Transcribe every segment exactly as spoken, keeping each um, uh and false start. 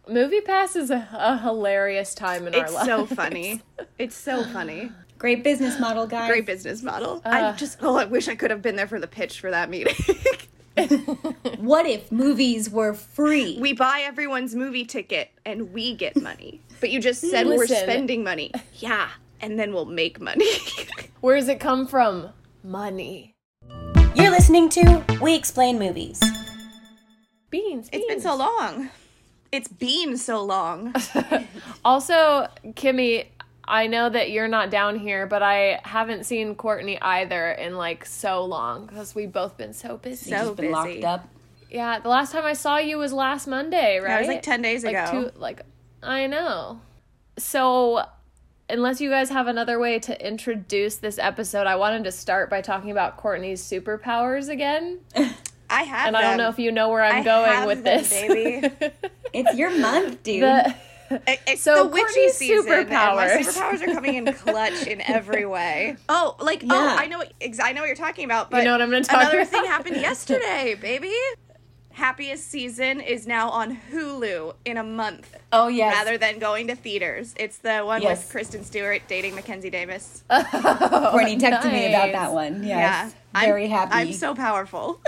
MoviePass is a, a hilarious time in It's our lives. so funny. It's so funny. Great business model, guys. Great business model. Uh, I just, oh, I wish I could have been there for the pitch for that meeting. What if movies were free? We buy everyone's movie ticket and we get money. But you just said we're Listen. spending money. Yeah, and then we'll make money. Where does it come from? Money. You're listening to We Explain Movies. Beans, beans. It's been so long. It's been so long. Also, Kimmy, I know that you're not down here, but I haven't seen Courtney either in like so long because we've both been so busy. So Just been busy. locked up. Yeah, the last time I saw you was last Monday, right? That was like ten days like ago. Two, like, I know. So, unless you guys have another way to introduce this episode, I wanted to start by talking about Courtney's superpowers again. I have And them. I don't know if you know where I'm I going have with them, this. baby. It's your month, dude. The, It- It's So the witchy Courtney's season, and my superpowers. superpowers are coming in clutch in every way. Oh, like Yeah. oh, I know, what, ex- I know what you're talking about. But know what I'm gonna talk another about? thing happened yesterday, baby. Happiest Season is now on Hulu in a month, oh, yes. rather than going to theaters. It's the one Yes. with Kristen Stewart dating Mackenzie Davis. Courtney texted me about nice. that one. Yes. Yeah, Very I'm, happy. I'm so powerful.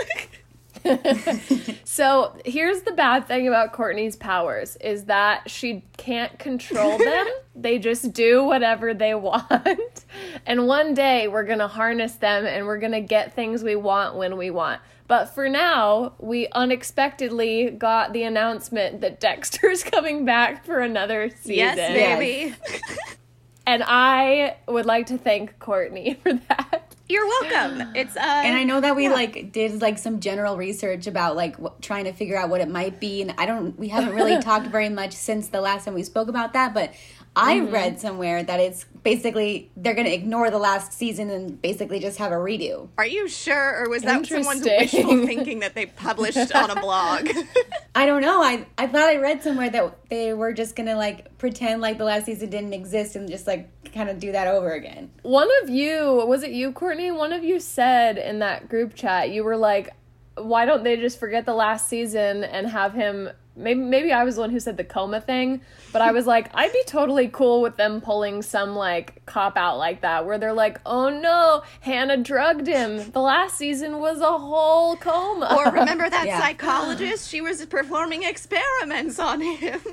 So here's the bad thing about Courtney's powers is that she can't control them. They just do whatever they want. And one day we're going to harness them and we're going to get things we want when we want. But for now, we unexpectedly got the announcement that Dexter's coming back for another season. Yes, baby. And I would like to thank Courtney for that. You're welcome. It's uh, And I know that we yeah. like did like some general research about like w- trying to figure out what it might be, and I don't. We haven't really talked very much since the last time we spoke about that. But I Mm-hmm. read somewhere that it's basically they're going to ignore the last season and basically just have a redo. Are you sure, or was that someone's Interesting. wishful thinking that they published on a blog? I don't know. I I thought I read somewhere that they were just going to like pretend like the last season didn't exist and just like kind of do that over again. One of you, was it you, Courtney? One of you said in that group chat, you were like, why don't they just forget the last season and have him, maybe maybe I was the one who said the coma thing, but I was like, I'd be totally cool with them pulling some, like, cop-out like that, where they're like, oh no, Hannah drugged him. The last season was a whole coma. Or remember that Yeah. psychologist? She was performing experiments on him.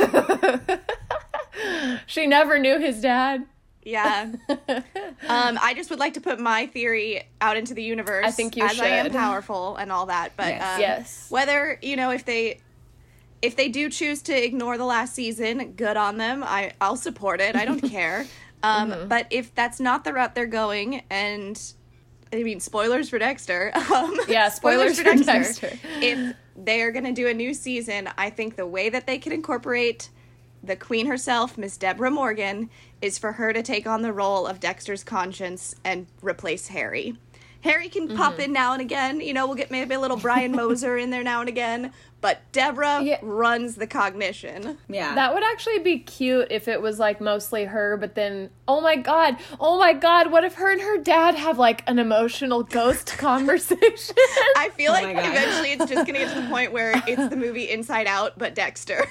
She never knew his dad. Yeah. Um, I just would like to put my theory out into the universe. I think you as I am should. powerful and all that. But Yes. um, Yes. whether, you know, if they if they do choose to ignore the last season, good on them. I, I'll support it. I don't care. Um, Mm-hmm. But if that's not the route they're going, and I mean, spoilers for Dexter. Um, Yeah, spoilers for Dexter. If they're going to do a new season, I think the way that they can incorporate the queen herself, Miss Deborah Morgan, is for her to take on the role of Dexter's conscience and replace Harry. Harry can pop in now and again. You know, we'll get maybe a little Brian Moser in there now and again. But Deborah Yeah. runs the cognition. Yeah. That would actually be cute if it was, like, mostly her, but then, oh my god, oh my god, what if her and her dad have, like, an emotional ghost conversation? I feel like my God. eventually it's just going to get to the point where it's the movie Inside Out, but Dexter.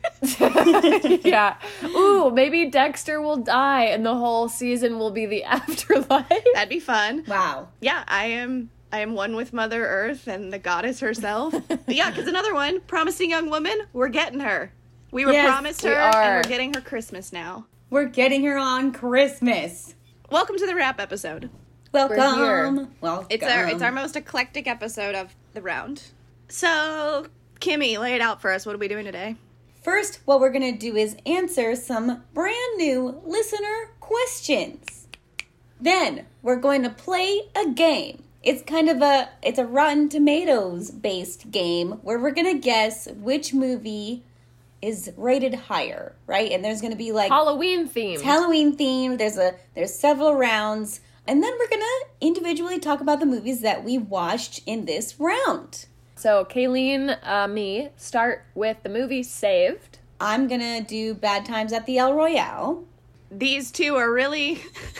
Yeah. Ooh, maybe Dexter will die and the whole season will be the afterlife. That'd be fun. Wow. Yeah, I am I am one with Mother Earth and the goddess herself. Yeah, because another one, Promising Young Woman, we're getting her. We were Yes, promised we her, are. and we're getting her Christmas now. We're getting her on Christmas. Welcome to the wrap episode. Welcome. here. Welcome. It's our it's our most eclectic episode of the round. So, Kimmy, lay it out for us. What are we doing today? First, what we're going to do is answer some brand new listener questions. Then, we're going to play a game. It's kind of a, it's a Rotten Tomatoes based game where we're going to guess which movie is rated higher, right? And there's going to be like Halloween themed. it's Halloween themed. There's a, there's several rounds. And then we're going to individually talk about the movies that we watched in this round. So, Kayleen, uh, me, start with the movie Saved. I'm going to do Bad Times at the El Royale. these two are really...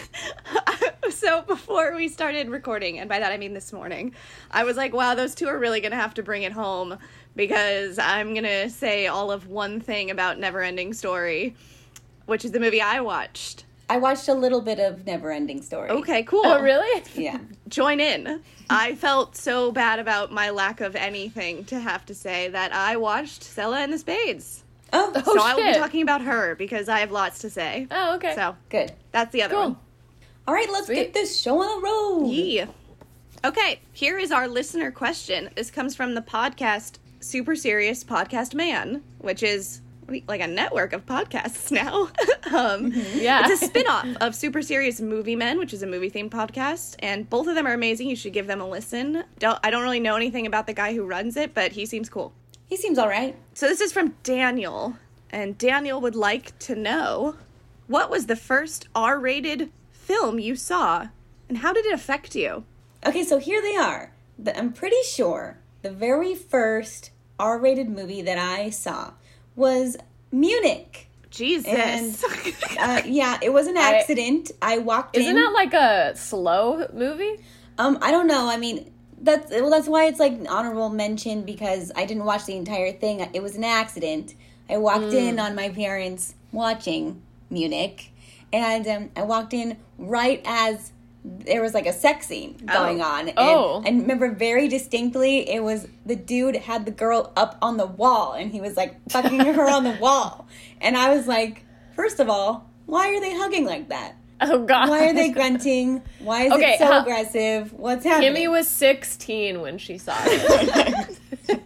So before we started recording, and by that I mean this morning, I was like, wow, those two are really going to have to bring it home, because I'm going to say all of one thing about Neverending Story, which is the movie I watched. I watched a little bit of Neverending Story. Okay, cool. Oh, really? Yeah. Join in. I felt so bad about my lack of anything to have to say that I watched Stella and the Spades. Oh, Oh, so I will be shit. talking about her because I have lots to say. Oh, okay. So good. that's the other Cool. one. All right, let's Sweet. get this show on the road. Yeah. Okay, here is our listener question. This comes from the podcast Super Serious Podcast Man, which is like a network of podcasts now. um, Yeah. It's a spin-off of Super Serious Movie Men, which is a movie-themed podcast, and both of them are amazing. You should give them a listen. Don't, I don't really know anything about the guy who runs it, but he seems cool. He seems all right. So this is from Daniel, and Daniel would like to know, what was the first R-rated film you saw, and how did it affect you? Okay, so here they are. The, I'm pretty sure the very first R-rated movie that I saw was Munich. Jesus. And, Uh, yeah, it was an accident. I, walked Isn't in. that like a slow movie? Um, I don't know. I mean, that's well, that's why it's like an honorable mention, because I didn't watch the entire thing. It was an accident. I walked in on my parents watching Munich, and um, I walked in right as there was like a sex scene going Oh. on. And Oh. I remember very distinctly, it was the dude had the girl up on the wall, and he was like fucking her on the wall. And I was like, first of all, why are they hugging like that? Oh, God. Why are they grunting? Why is Okay, it so how- aggressive? What's happening? Kimmy was sixteen when she saw it.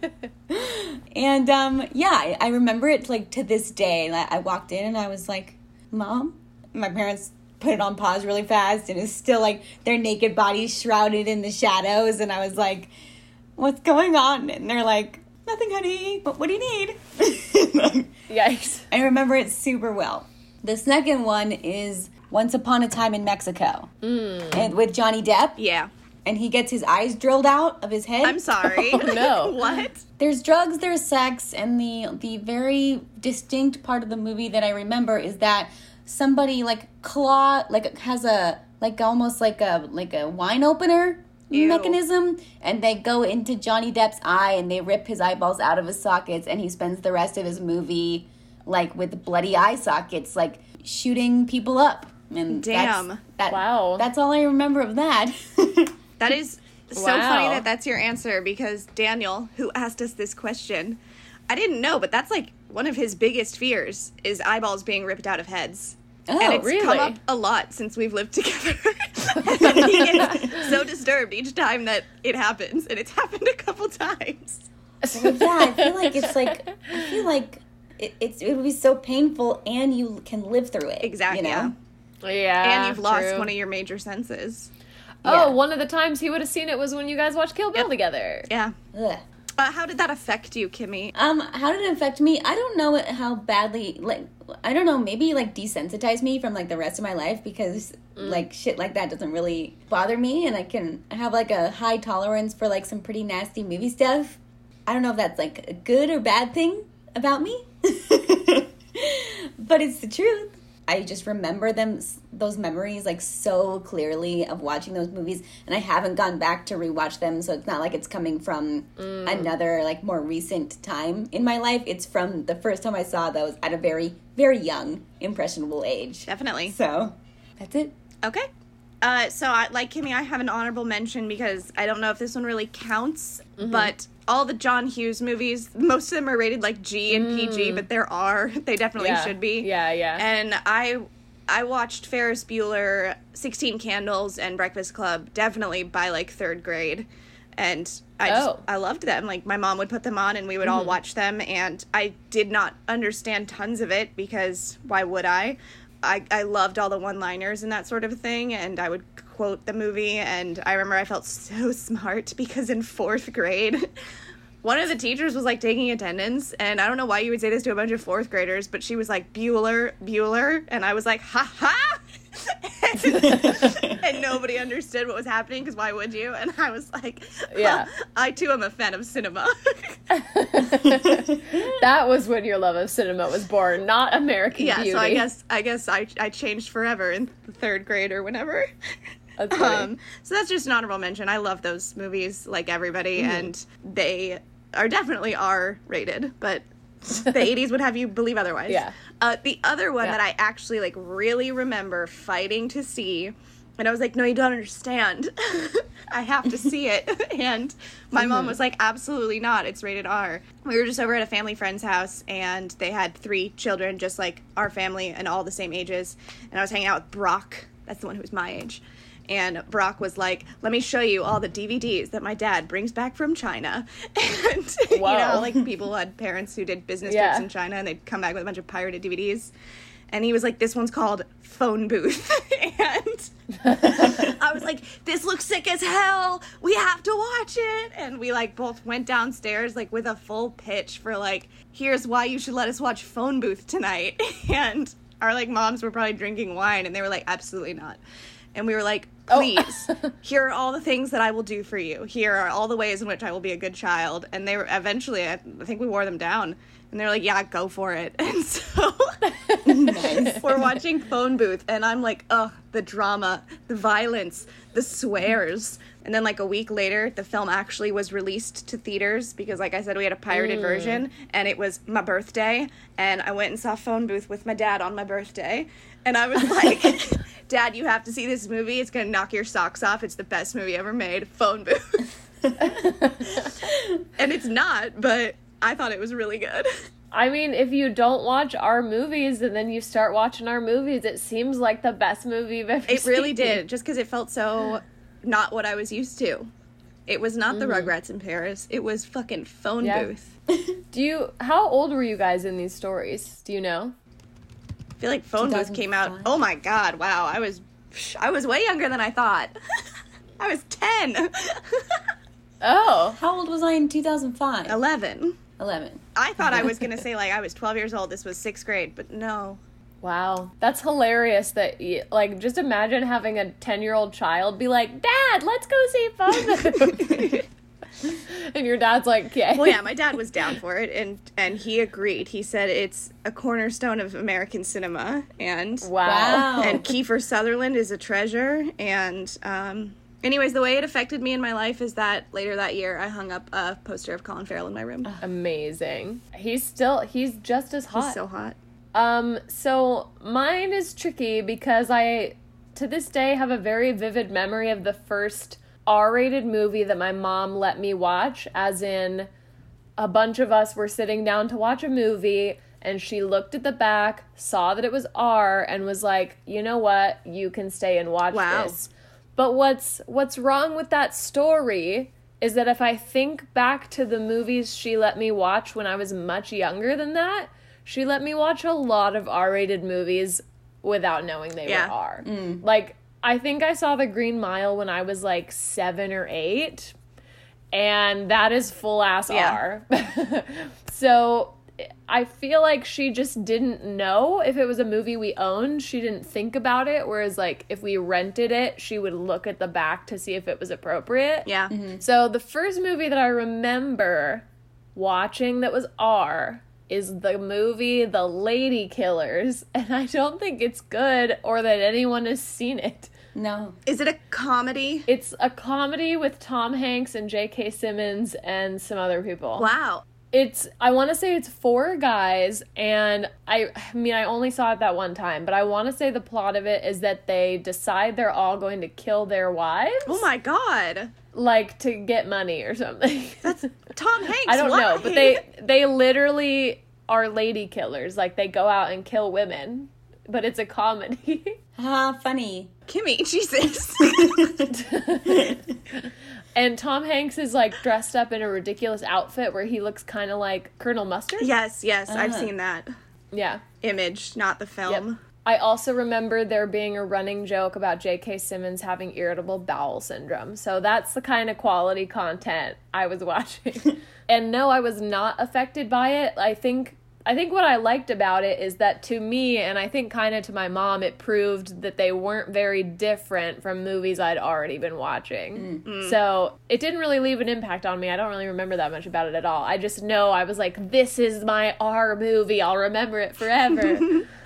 And um, yeah, I, I remember it like to this day. Like, I walked in and I was like, Mom? My parents put it on pause really fast, and it's still like their naked bodies shrouded in the shadows. And I was like, what's going on? And they're like, nothing, honey. What, what do you need? Yikes. I remember it super well. The second one is Once Upon a Time in Mexico, and with Johnny Depp. Yeah. And he gets his eyes drilled out of his head. I'm sorry. Oh, no. What? There's drugs, there's sex, and the the very distinct part of the movie that I remember is that somebody like claw like has a like almost like a like a wine opener Ew. mechanism, and they go into Johnny Depp's eye and they rip his eyeballs out of his sockets, and he spends the rest of his movie like with bloody eye sockets, like shooting people up. And Damn. That's, that, Wow. That's all I remember of that. That is so Wow. funny that that's your answer, because Daniel, who asked us this question, I didn't know, but that's like one of his biggest fears is eyeballs being ripped out of heads. Oh, and it's really? come up a lot since we've lived together. And he gets so disturbed each time that it happens, and it's happened a couple times. Well, yeah, I feel like it's like I feel like it, it's it would be so painful, and you can live through it. Exactly. You know? Yeah. And you've lost true. one of your major senses. Oh, Yeah. one of the times he would have seen it was when you guys watched Kill Bill Yep. together. Yeah. Ugh. Uh, how did that affect you, Kimmy? Um, how did it affect me? I don't know how badly. Like, I don't know. Maybe like desensitize me from like the rest of my life, because like shit like that doesn't really bother me, and I can have like a high tolerance for like some pretty nasty movie stuff. I don't know if that's like a good or bad thing about me, but it's the truth. I just remember them, those memories, like so clearly of watching those movies, and I haven't gone back to rewatch them, so it's not like it's coming from another, like, more recent time in my life. It's from the first time I saw those at a very, very young, impressionable age. Definitely. So, that's it. Okay. Uh, so, I, like Kimmy, I have an honorable mention because I don't know if this one really counts, but all the John Hughes movies, most of them are rated like G and P G, but there are. They definitely Yeah. should be. Yeah, yeah. And I I watched Ferris Bueller, sixteen Candles, and Breakfast Club definitely by like third grade. And I just, Oh. I loved them. Like, my mom would put them on and we would all watch them, and I did not understand tons of it because why would I? I, I loved all the one-liners and that sort of thing, and I would quote the movie, and I remember I felt so smart because in fourth grade, one of the teachers was, like, taking attendance, and I don't know why you would say this to a bunch of fourth graders, but she was like, Bueller, Bueller, and I was like, ha-ha! and nobody understood what was happening because why would you? And I was like, Yeah. well, I too am a fan of cinema. That was when your love of cinema was born, not American yeah, Beauty. so I guess I guess I I changed forever in the third grade or whenever. That's funny. Um, so that's just an honorable mention. I love those movies like everybody, Mm-hmm. and they are definitely R rated, but the eighties would have you believe otherwise. Yeah. Uh, the other one Yeah. that I actually like really remember fighting to see, and I was like, no, you don't understand. I have to see it. And my Mm-hmm. mom was like, absolutely not. It's rated R. We were just over at a family friend's house, and they had three children, just like our family, and all the same ages. And I was hanging out with Brock. That's the one who was my age. And Brock was like, let me show you all the D V Ds that my dad brings back from China. And, you Whoa. know, like people had parents who did business Yeah. trips in China, and they'd come back with a bunch of pirated D V Ds. And he was like, this one's called Phone Booth. And I was like, this looks sick as hell. We have to watch it. And we like both went downstairs like with a full pitch for like, here's why you should let us watch Phone Booth tonight. And our like moms were probably drinking wine, and they were like, absolutely not. And we were like, please, oh. Here are all the things that I will do for you. Here are all the ways in which I will be a good child. And they were eventually, I, I think we wore them down. And they were like, yeah, go for it. And so nice. We're watching Phone Booth, and I'm like, ugh, the drama, the violence, the swears. And then like a week later, the film actually was released to theaters because, like I said, we had a pirated mm. version, and it was my birthday. And I went and saw Phone Booth with my dad on my birthday. And I was like, Dad, you have to see this movie. It's going to knock your socks off. It's the best movie ever made. Phone Booth. And it's not, but I thought it was really good. I mean, if you don't watch our movies and then you start watching our movies, it seems like the best movie you've ever it seen. It really did, just because it felt so not what I was used to. It was not mm. the Rugrats in Paris. It was fucking Phone yeah. Booth. Do you, how old were you guys in these stories? Do you know? I feel like Phone Booth came out, oh my god, wow, I was, I was way younger than I thought. I was ten. Oh. How old was I in two thousand five? eleven. eleven. I thought I was going to say, like, I was twelve years old. This was sixth grade, but no. Wow. That's hilarious that, you, like, just imagine having a ten-year-old child be like, Dad, let's go see Phone Booth. And your dad's like, yeah. Well, yeah, my dad was down for it, and, and he agreed. He said it's a cornerstone of American cinema, and wow. And Kiefer Sutherland is a treasure, and um, anyways, the way it affected me in my life is that later that year, I hung up a poster of Colin Farrell in my room. Amazing. He's still, he's just as hot. He's so hot. Um, so mine is tricky because I, to this day, have a very vivid memory of the first R-rated movie that my mom let me watch, as in a bunch of us were sitting down to watch a movie, and she looked at the back, saw that it was R, and was like, you know what, you can stay and watch wow. this. But what's what's wrong with that story is that if I think back to the movies she let me watch when I was much younger than that, she let me watch a lot of R-rated movies without knowing they yeah. were R. Mm. Like, I think I saw The Green Mile when I was like seven or eight, and that is full ass yeah. R. So I feel like she just didn't know if it was a movie we owned. She didn't think about it, whereas like if we rented it, she would look at the back to see if it was appropriate. Yeah. Mm-hmm. So the first movie that I remember watching that was R is the movie The Lady Killers, and I don't think it's good or that anyone has seen it. No. Is it a comedy? It's a comedy with Tom Hanks and J K. Simmons and some other people. Wow. It's, I want to say it's four guys, and I, I mean, I only saw it that one time, but I want to say the plot of it is that they decide they're all going to kill their wives. Oh my god. Like, to get money or something. That's Tom Hanks. I don't why? know, but they they literally are lady killers. Like, they go out and kill women, but it's a comedy. Ah, funny. Kimmy, Jesus. And Tom Hanks is, like, dressed up in a ridiculous outfit where he looks kind of like Colonel Mustard. Yes, yes, I've Uh-huh. seen that Yeah. image, not the film. Yep. I also remember there being a running joke about J K. Simmons having irritable bowel syndrome. So that's the kind of quality content I was watching. And no, I was not affected by it. I think I think what I liked about it is that to me, and I think kind of to my mom, it proved that they weren't very different from movies I'd already been watching. Mm. So it didn't really leave an impact on me. I don't really remember that much about it at all. I just know I was like, this is my R movie. I'll remember it forever.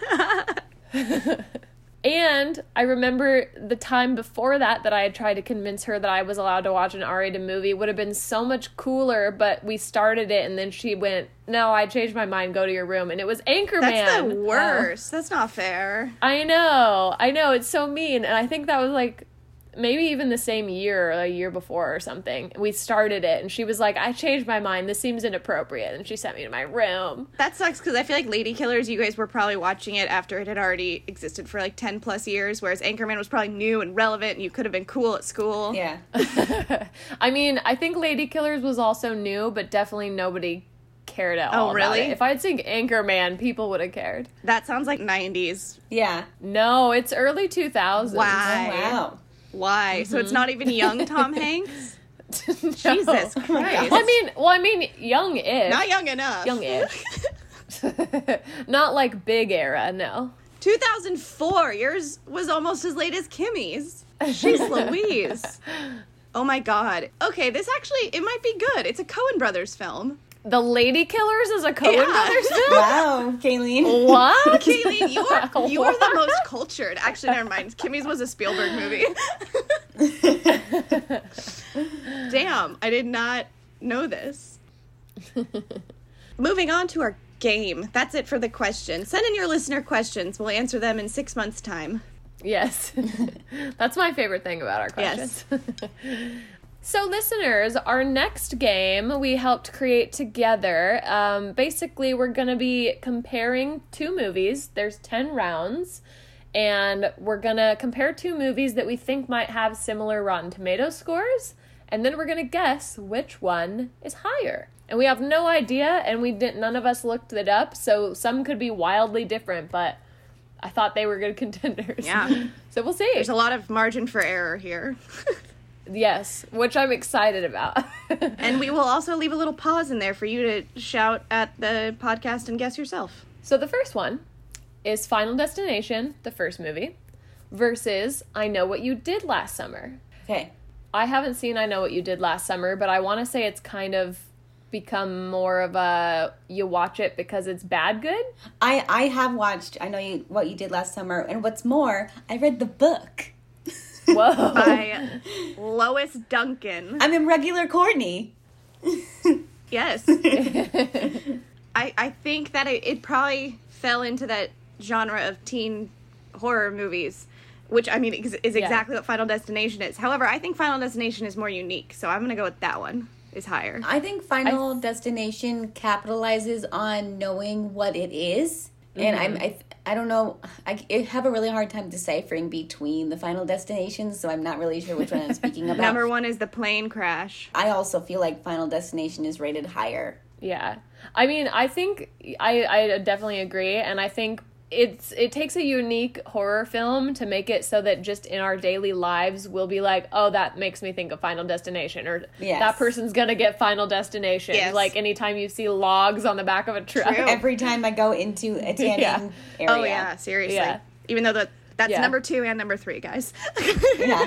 And I remember the time before that that I had tried to convince her that I was allowed to watch an R-rated movie. It would have been so much cooler, but we started it and then she went, no, I changed my mind, go to your room. And it was Anchorman. That's the worst. Oh. That's not fair. I know. I know. It's so mean. And I think that was like maybe even the same year or a year before or something. We started it and she was like, I changed my mind. This seems inappropriate. And she sent me to my room. That sucks because I feel like Lady Killers, you guys were probably watching it after it had already existed for like ten plus years, whereas Anchorman was probably new and relevant and you could have been cool at school. Yeah. I mean, I think Lady Killers was also new, but definitely nobody cared at all. Oh, really? About it. If I'd seen Anchorman, people would have cared. That sounds like nineties. Yeah. No, it's early two thousands. Why? Oh, wow. Why? Mm-hmm. So it's not even young Tom Hanks? No. Jesus Christ. I mean, well, I mean, young-ish. Not young enough. Young-ish. Not like big era, no. two thousand four. Yours was almost as late as Kimmy's. Jeez Louise. Oh my God. Okay, this actually, it might be good. It's a Coen Brothers film. The Lady Killers is a Coen Yeah. Brothers film? Wow, Kayleen. What? Kayleen, you are you are the most cultured. Actually, never mind. Kimmy's was a Spielberg movie. Damn, I did not know this. Moving on to our game. That's it for the questions. Send in your listener questions. We'll answer them in six months' time. Yes. That's my favorite thing about our questions. Yes. So, listeners, our next game we helped create together. Um, basically, we're going to be comparing two movies. There's ten rounds. And we're going to compare two movies that we think might have similar Rotten Tomatoes scores. And then we're going to guess which one is higher. And we have no idea, and we didn't. None of us looked it up. So, some could be wildly different, but I thought they were good contenders. Yeah. So, we'll see. There's a lot of margin for error here. Yes, which I'm excited about. And we will also leave a little pause in there for you to shout at the podcast and guess yourself. So the first one is Final Destination, the first movie, versus I Know What You Did Last Summer. Okay. I haven't seen I Know What You Did Last Summer, but I want to say it's kind of become more of a you watch it because it's bad good. I, I have watched I Know You What You Did Last Summer, and what's more, I read the book. Whoa. By Lois Duncan. I'm in regular Courtney. Yes. I I think that it, it probably fell into that genre of teen horror movies, which, I mean, is, is exactly yeah. what Final Destination is. However, I think Final Destination is more unique, so I'm going to go with that one is higher. I think Final I, Destination capitalizes on knowing what it is. Mm-hmm. And I'm, I I don't know, I, I have a really hard time deciphering between the Final Destinations, so I'm not really sure which one I'm speaking about. Number one is the plane crash. I also feel like Final Destination is rated higher. Yeah. I mean, I think, I, I definitely agree, and I think it's it takes a unique horror film to make it so that just in our daily lives we'll be like, oh, that makes me think of Final Destination, or yes. that person's gonna get Final Destination. Yes. Like anytime you see logs on the back of a truck. True. Every time I go into a tanning Yeah. area. Oh yeah, seriously. Yeah. Even though the, that's Yeah. number two and number three, guys. Yeah.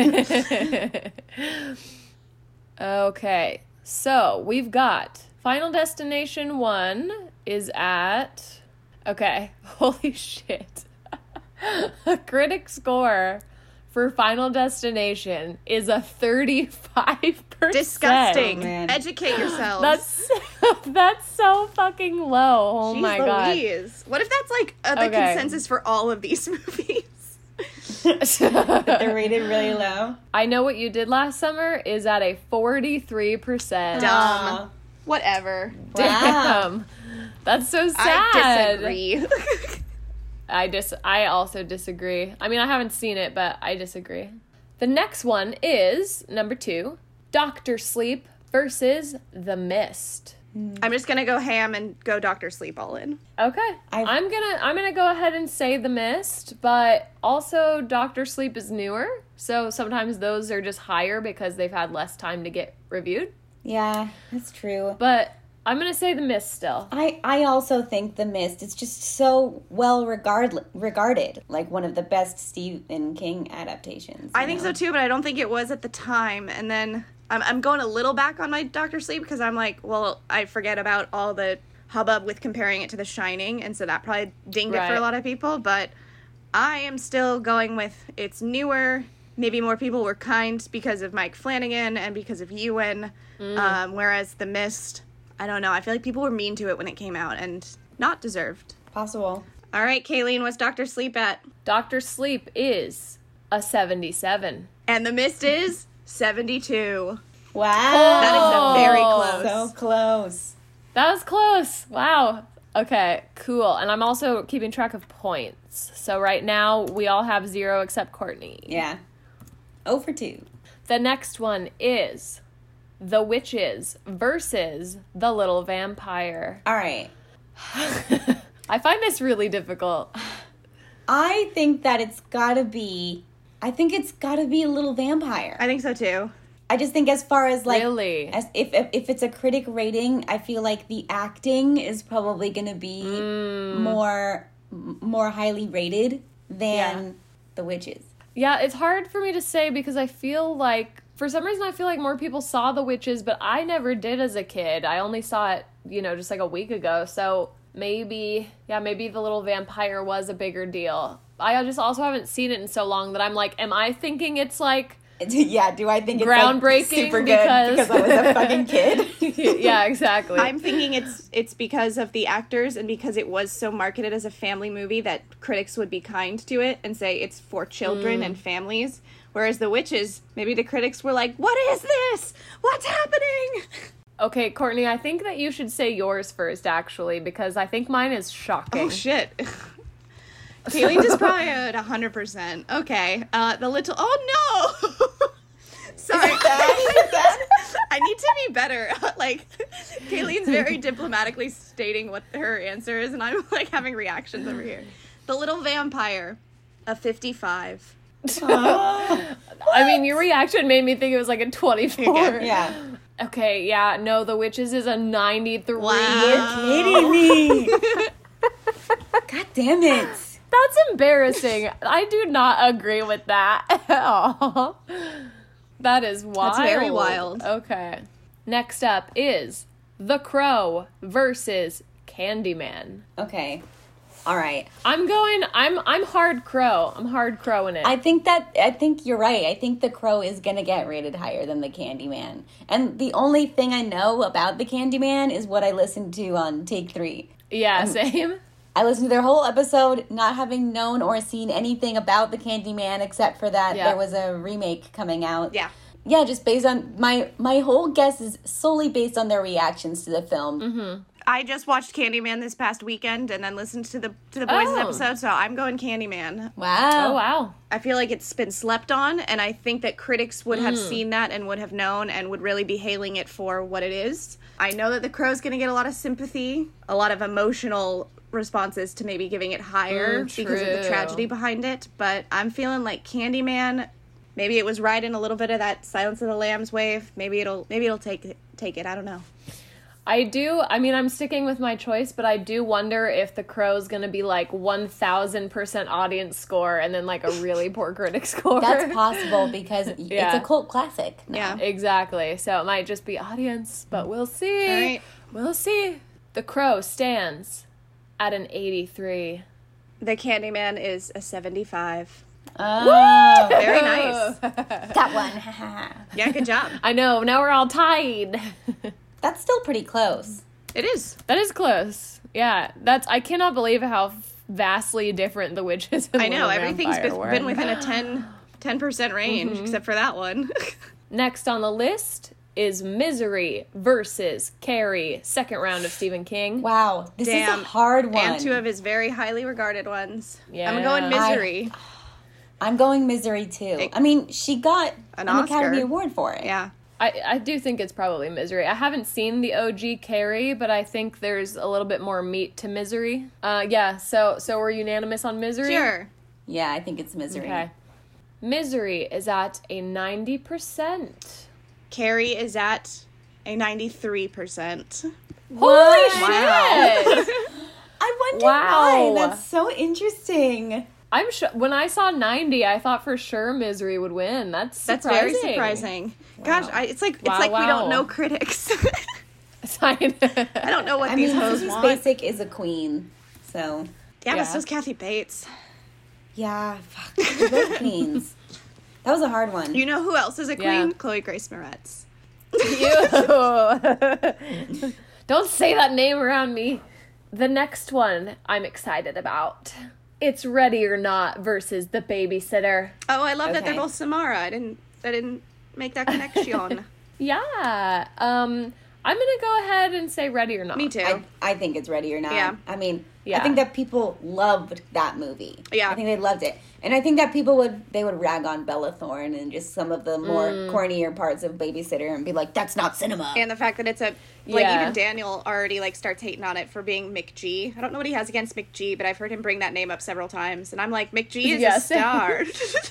Okay, so we've got Final Destination one is at... Okay, holy shit. A critic score for Final Destination is a thirty-five percent. Disgusting. Oh, man. Educate yourselves. That's that's so fucking low. Oh Jeez my god. Louise. What if that's like uh, the Okay. consensus for all of these movies? They're rated really low. I Know What You Did Last Summer is at a forty-three percent. Dumb. Aw. Whatever. Wow. Damn. That's so sad. I disagree. I dis- I also disagree. I mean, I haven't seen it, but I disagree. The next one is, number two, Doctor Sleep versus The Mist. I'm just gonna go ham and go Doctor Sleep all in. Okay. I've- I'm gonna I'm gonna go ahead and say The Mist, but also Doctor Sleep is newer, so sometimes those are just higher because they've had less time to get reviewed. Yeah, that's true. But I'm going to say The Mist still. I, I also think The Mist is just so well regard, regarded, like one of the best Stephen King adaptations. I think know? so too, but I don't think it was at the time. And then I'm, I'm going a little back on my Doctor Sleep because I'm like, well, I forget about all the hubbub with comparing it to The Shining, and so that probably dinged Right. it for a lot of people. But I am still going with it's newer. Maybe more people were kind because of Mike Flanagan and because of Ewan, mm. um, whereas The Mist, I don't know. I feel like people were mean to it when it came out and not deserved. Possible. All right, Kayleen, what's Doctor Sleep at? Doctor Sleep is a seventy-seven. And The Mist is seventy-two. Wow. That is a very close. So close. That was close. Wow. Okay, cool. And I'm also keeping track of points. So right now, we all have zero except Courtney. Yeah. Oh for two. The next one is The Witches versus The Little Vampire. All right. I find this really difficult. I think that it's gotta be, I think it's gotta be a Little Vampire. I think so too. I just think as far as like, Really? as if, if if it's a critic rating, I feel like the acting is probably gonna be Mm. more more highly rated than Yeah. The Witches. Yeah, it's hard for me to say because I feel like, for some reason, I feel like more people saw The Witches, but I never did as a kid. I only saw it, you know, just like a week ago. So maybe, yeah, maybe The Little Vampire was a bigger deal. I just also haven't seen it in so long that I'm like, am I thinking it's like Yeah, do I think it's groundbreaking like super good because... because I was a fucking kid? Yeah, exactly. I'm thinking it's it's because of the actors and because it was so marketed as a family movie that critics would be kind to it and say it's for children Mm. and families. Whereas The Witches, maybe the critics were like, what is this? What's happening? Okay, Courtney, I think that you should say yours first, actually, because I think mine is shocking. Oh, shit. Kayleen is probably at one hundred percent. Okay. Uh, the little... Oh, no! Sorry. I need to be better. Like, Kayleen's very diplomatically stating what her answer is, and I'm, like, having reactions over here. The Little Vampire, a fifty-five. Oh, I mean, your reaction made me think it was like a twenty-four. yeah. Okay, yeah, no, The Witches is a ninety-three. Wow. Kidding me. God damn it. That's embarrassing. I do not agree with that at all. That is wild. That's very wild. Okay. Next up is The Crow versus Candyman. Okay. All right. I'm going, I'm I'm hard Crow. I'm hard Crowing it. I think that, I think you're right. I think The Crow is going to get rated higher than The Candyman. And the only thing I know about The Candyman is what I listened to on Take Three. yeah, same. I listened to their whole episode, not having known or seen anything about the Candyman except for that Yeah. there was a remake coming out. Yeah. Yeah, just based on my my whole guess is solely based on their reactions to the film. Mm-hmm. I just watched Candyman this past weekend and then listened to the to the boys' Oh. episode, so I'm going Candyman. Wow. Oh, wow. I feel like it's been slept on, and I think that critics would have seen that and would have known and would really be hailing it for what it is. I know that The Crow's going to get a lot of sympathy, a lot of emotional responses to maybe giving it higher Mm, because of the true. tragedy behind it, but I'm feeling like Candyman, maybe it was riding a little bit of that Silence of the Lambs wave. Maybe it'll maybe it'll take it, take it. I don't know. I do, I mean, I'm sticking with my choice, but I do wonder if The Crow's gonna be like one thousand percent audience score and then like a really poor critic score. That's possible because Yeah. it's a cult classic. now. Yeah. Exactly. So it might just be audience, but we'll see. All right. We'll see. The Crow stands at an eighty-three. The Candyman is a seventy-five. Oh, Very nice. that one. Yeah, good job. I know, now we're all tied. That's still pretty close. It is. That is close. Yeah, that's, I cannot believe how vastly different The Witches and I know, Little everything's Vampire been, were. been within a ten percent range, except for that one. Next on the list is Misery versus Carrie, second round of Stephen King. Wow, this is Damn. a hard one. And two of his very highly regarded ones. Yeah. I'm going Misery. I'm going Misery too. I mean, she got An an, Oscar. Academy Award for it. Yeah. I, I do think it's probably Misery. I haven't seen the O G Carrie, but I think there's a little bit more meat to Misery. Uh, yeah, so so we're unanimous on Misery? Sure. Yeah, I think it's Misery. Okay. Misery is at a ninety percent. Carrie is at a ninety-three percent. Holy Wow. shit! I wonder Wow. why. That's so interesting. I'm sure when I saw ninety, I thought for sure Misery would win. That's That's surprising. very surprising. Gosh, I, it's like Wow, it's like we wow. don't know critics. I I don't know what I these mean, hoes Sissy want. Spacek is a queen, so Yeah, Yeah. but so's Kathy Bates. yeah, fuck, they're both queens. That was a hard one. You know who else is a queen? Yeah. Chloe Grace Moretz. Ew. Don't say that name around me. The next one I'm excited about. It's Ready or Not versus The Babysitter. Oh, I love that they're Okay. both Samara. I didn't I didn't make that connection. Yeah. Um, I'm gonna go ahead and say Ready or Not. Me too. I, I think it's Ready or Not. Yeah. I mean, Yeah. I think that people loved that movie. Yeah. I think they loved it. And I think that people would, they would rag on Bella Thorne and just some of the more Mm. cornier parts of Babysitter and be like, that's not cinema. And the fact that it's a like Yeah. even Daniel already like starts hating on it for being McG. I don't know what he has against McG, but I've heard him bring that name up several times, and I'm like, McG is Yeah, a star.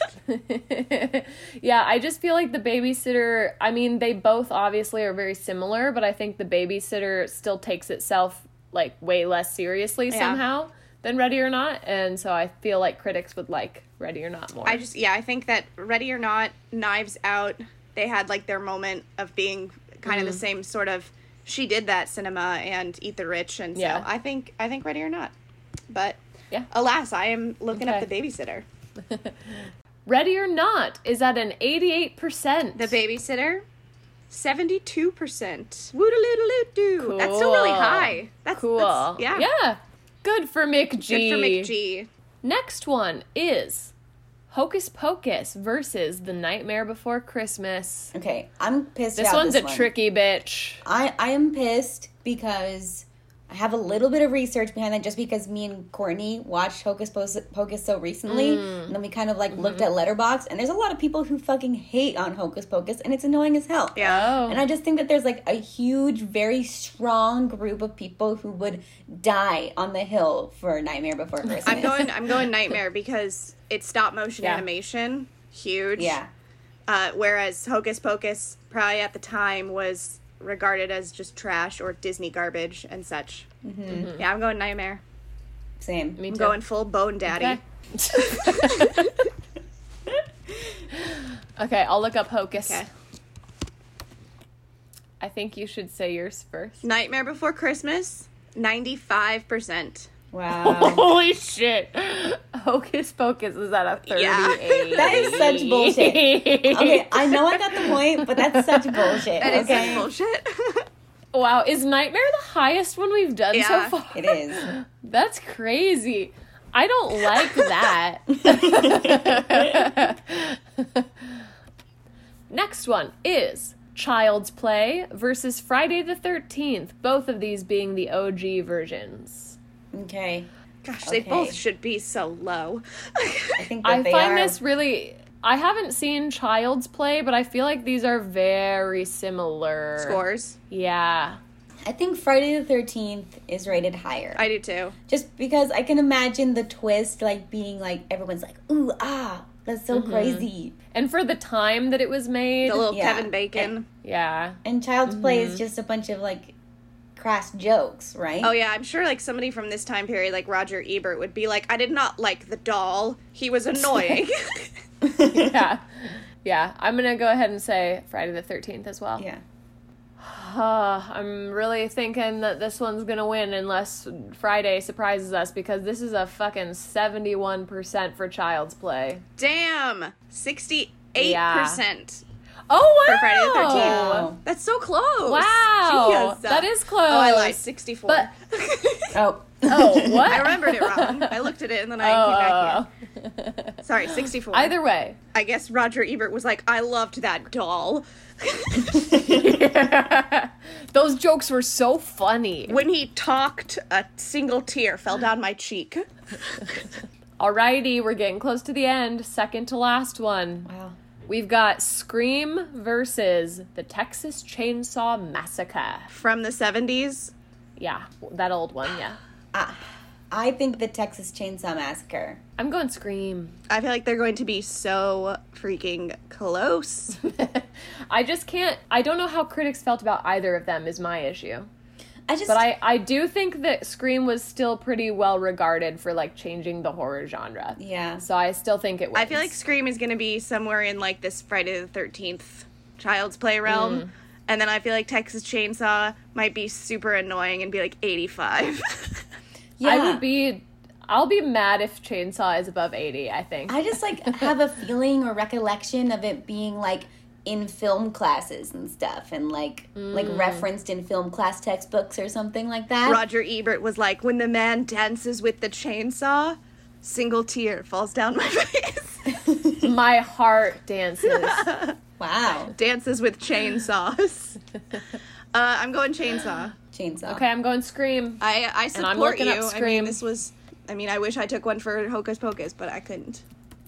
Yeah, I just feel like The Babysitter, I mean, they both obviously are very similar, but I think The Babysitter still takes itself like way less seriously Yeah. somehow than Ready or Not, and so I feel like critics would like Ready or Not more. I just yeah, I think that Ready or Not, Knives Out, they had like their moment of being kind of the same sort of she did that cinema and Eat the Rich, and so Yeah. I think I think Ready or Not. But Yeah. alas, I am looking up Okay. The Babysitter. Ready or Not is at an eighty-eight percent. The Babysitter, seventy-two percent. Woo-da-loo-da-loo-doo. That's still really Cool. high. That's Cool. that's- yeah. Yeah. Good for McG. Good for McG. Next one is Hocus Pocus versus The Nightmare Before Christmas. Okay, I'm pissed This about one's this a one. tricky bitch. I, I am pissed because I have a little bit of research behind that just because me and Courtney watched Hocus Pocus, Pocus so recently. Mm. And then we kind of like Mm-hmm. looked at Letterboxd, and there's a lot of people who fucking hate on Hocus Pocus, and it's annoying as hell. Yeah. Oh. And I just think that there's like a huge, very strong group of people who would die on the hill for Nightmare Before Christmas. I'm going I'm going Nightmare because it's stop motion Yeah. animation. Huge. Yeah. Uh, whereas Hocus Pocus probably at the time was regarded as just trash or Disney garbage and such. Mm-hmm. Yeah, I'm going Nightmare. Same. Me I'm too. going full Bone Daddy. Okay. Okay, I'll look up Hocus. Okay. I think you should say yours first. Nightmare Before Christmas, ninety-five percent. Wow. Holy shit. Hocus Pocus is at a thirty-eight. Yeah. That is such bullshit. Okay, I know I got the point, but that's such bullshit. That is okay? such bullshit. Wow, is Nightmare the highest one we've done Yeah. so far? It is. That's crazy. I don't like that. Next one is Child's Play versus Friday the thirteenth, both of these being the O G versions. Okay. Gosh, they Okay. both should be so low. I think that I they find are. this really... I haven't seen Child's Play, but I feel like these are very similar. Scores. Yeah. I think Friday the thirteenth is rated higher. I do too. Just because I can imagine the twist, like, being like, everyone's like, ooh, ah, that's so Mm-hmm. crazy. And for the time that it was made. The little Yeah. Kevin Bacon. Yeah. And Child's Play Mm-hmm. is just a bunch of, like, crass jokes, right? Oh yeah, I'm sure like somebody from this time period, like Roger Ebert, would be like, I did not like the doll. He was annoying. Yeah. Yeah. I'm going to go ahead and say Friday the thirteenth as well. Yeah. Uh, I'm really thinking that this one's gonna win unless Friday surprises us because this is a fucking seventy-one percent for Child's Play. Damn, sixty-eight percent Oh wow! for Friday the thirteenth. Wow. That's so close. Wow, Jeez. that is close. Oh, I lied. Sixty-four. But- Oh. Oh, what? I remembered it wrong. I looked at it and then I Oh, came back oh, here. oh. Sorry, sixty-four. Either way, I guess Roger Ebert was like, I loved that doll. those jokes were so funny. When he talked, a single tear fell down my cheek. Alrighty, we're getting close to the end. Second to last one. Wow. We've got Scream versus the Texas Chainsaw Massacre. From the seventies. Yeah, that old one, yeah. Ah, I think the Texas Chainsaw Massacre. I'm going Scream. I feel like they're going to be so freaking close. I just can't, I don't know how critics felt about either of them is my issue. I just But I, I do think that Scream was still pretty well regarded for, like, changing the horror genre. Yeah. So I still think it wins. I feel like Scream is going to be somewhere in, like, this Friday the thirteenth Child's Play realm. Mm. And then I feel like Texas Chainsaw might be super annoying and be, like, eighty-five. yeah. I would be... I'll be mad if Chainsaw is above eighty, I think. I just, like, have a feeling or recollection of it being, like, in film classes and stuff, and like mm. like referenced in film class textbooks or something like that. Roger Ebert was like, when the man dances with the chainsaw, single tear falls down my face. My heart dances. Wow. Dances with chainsaws. uh, I'm going Chainsaw. Chainsaw. Okay, I'm going Scream. I, I support and I'm looking you. Up Scream. I mean, this was, I mean, I wish I took one for Hocus Pocus, but I couldn't.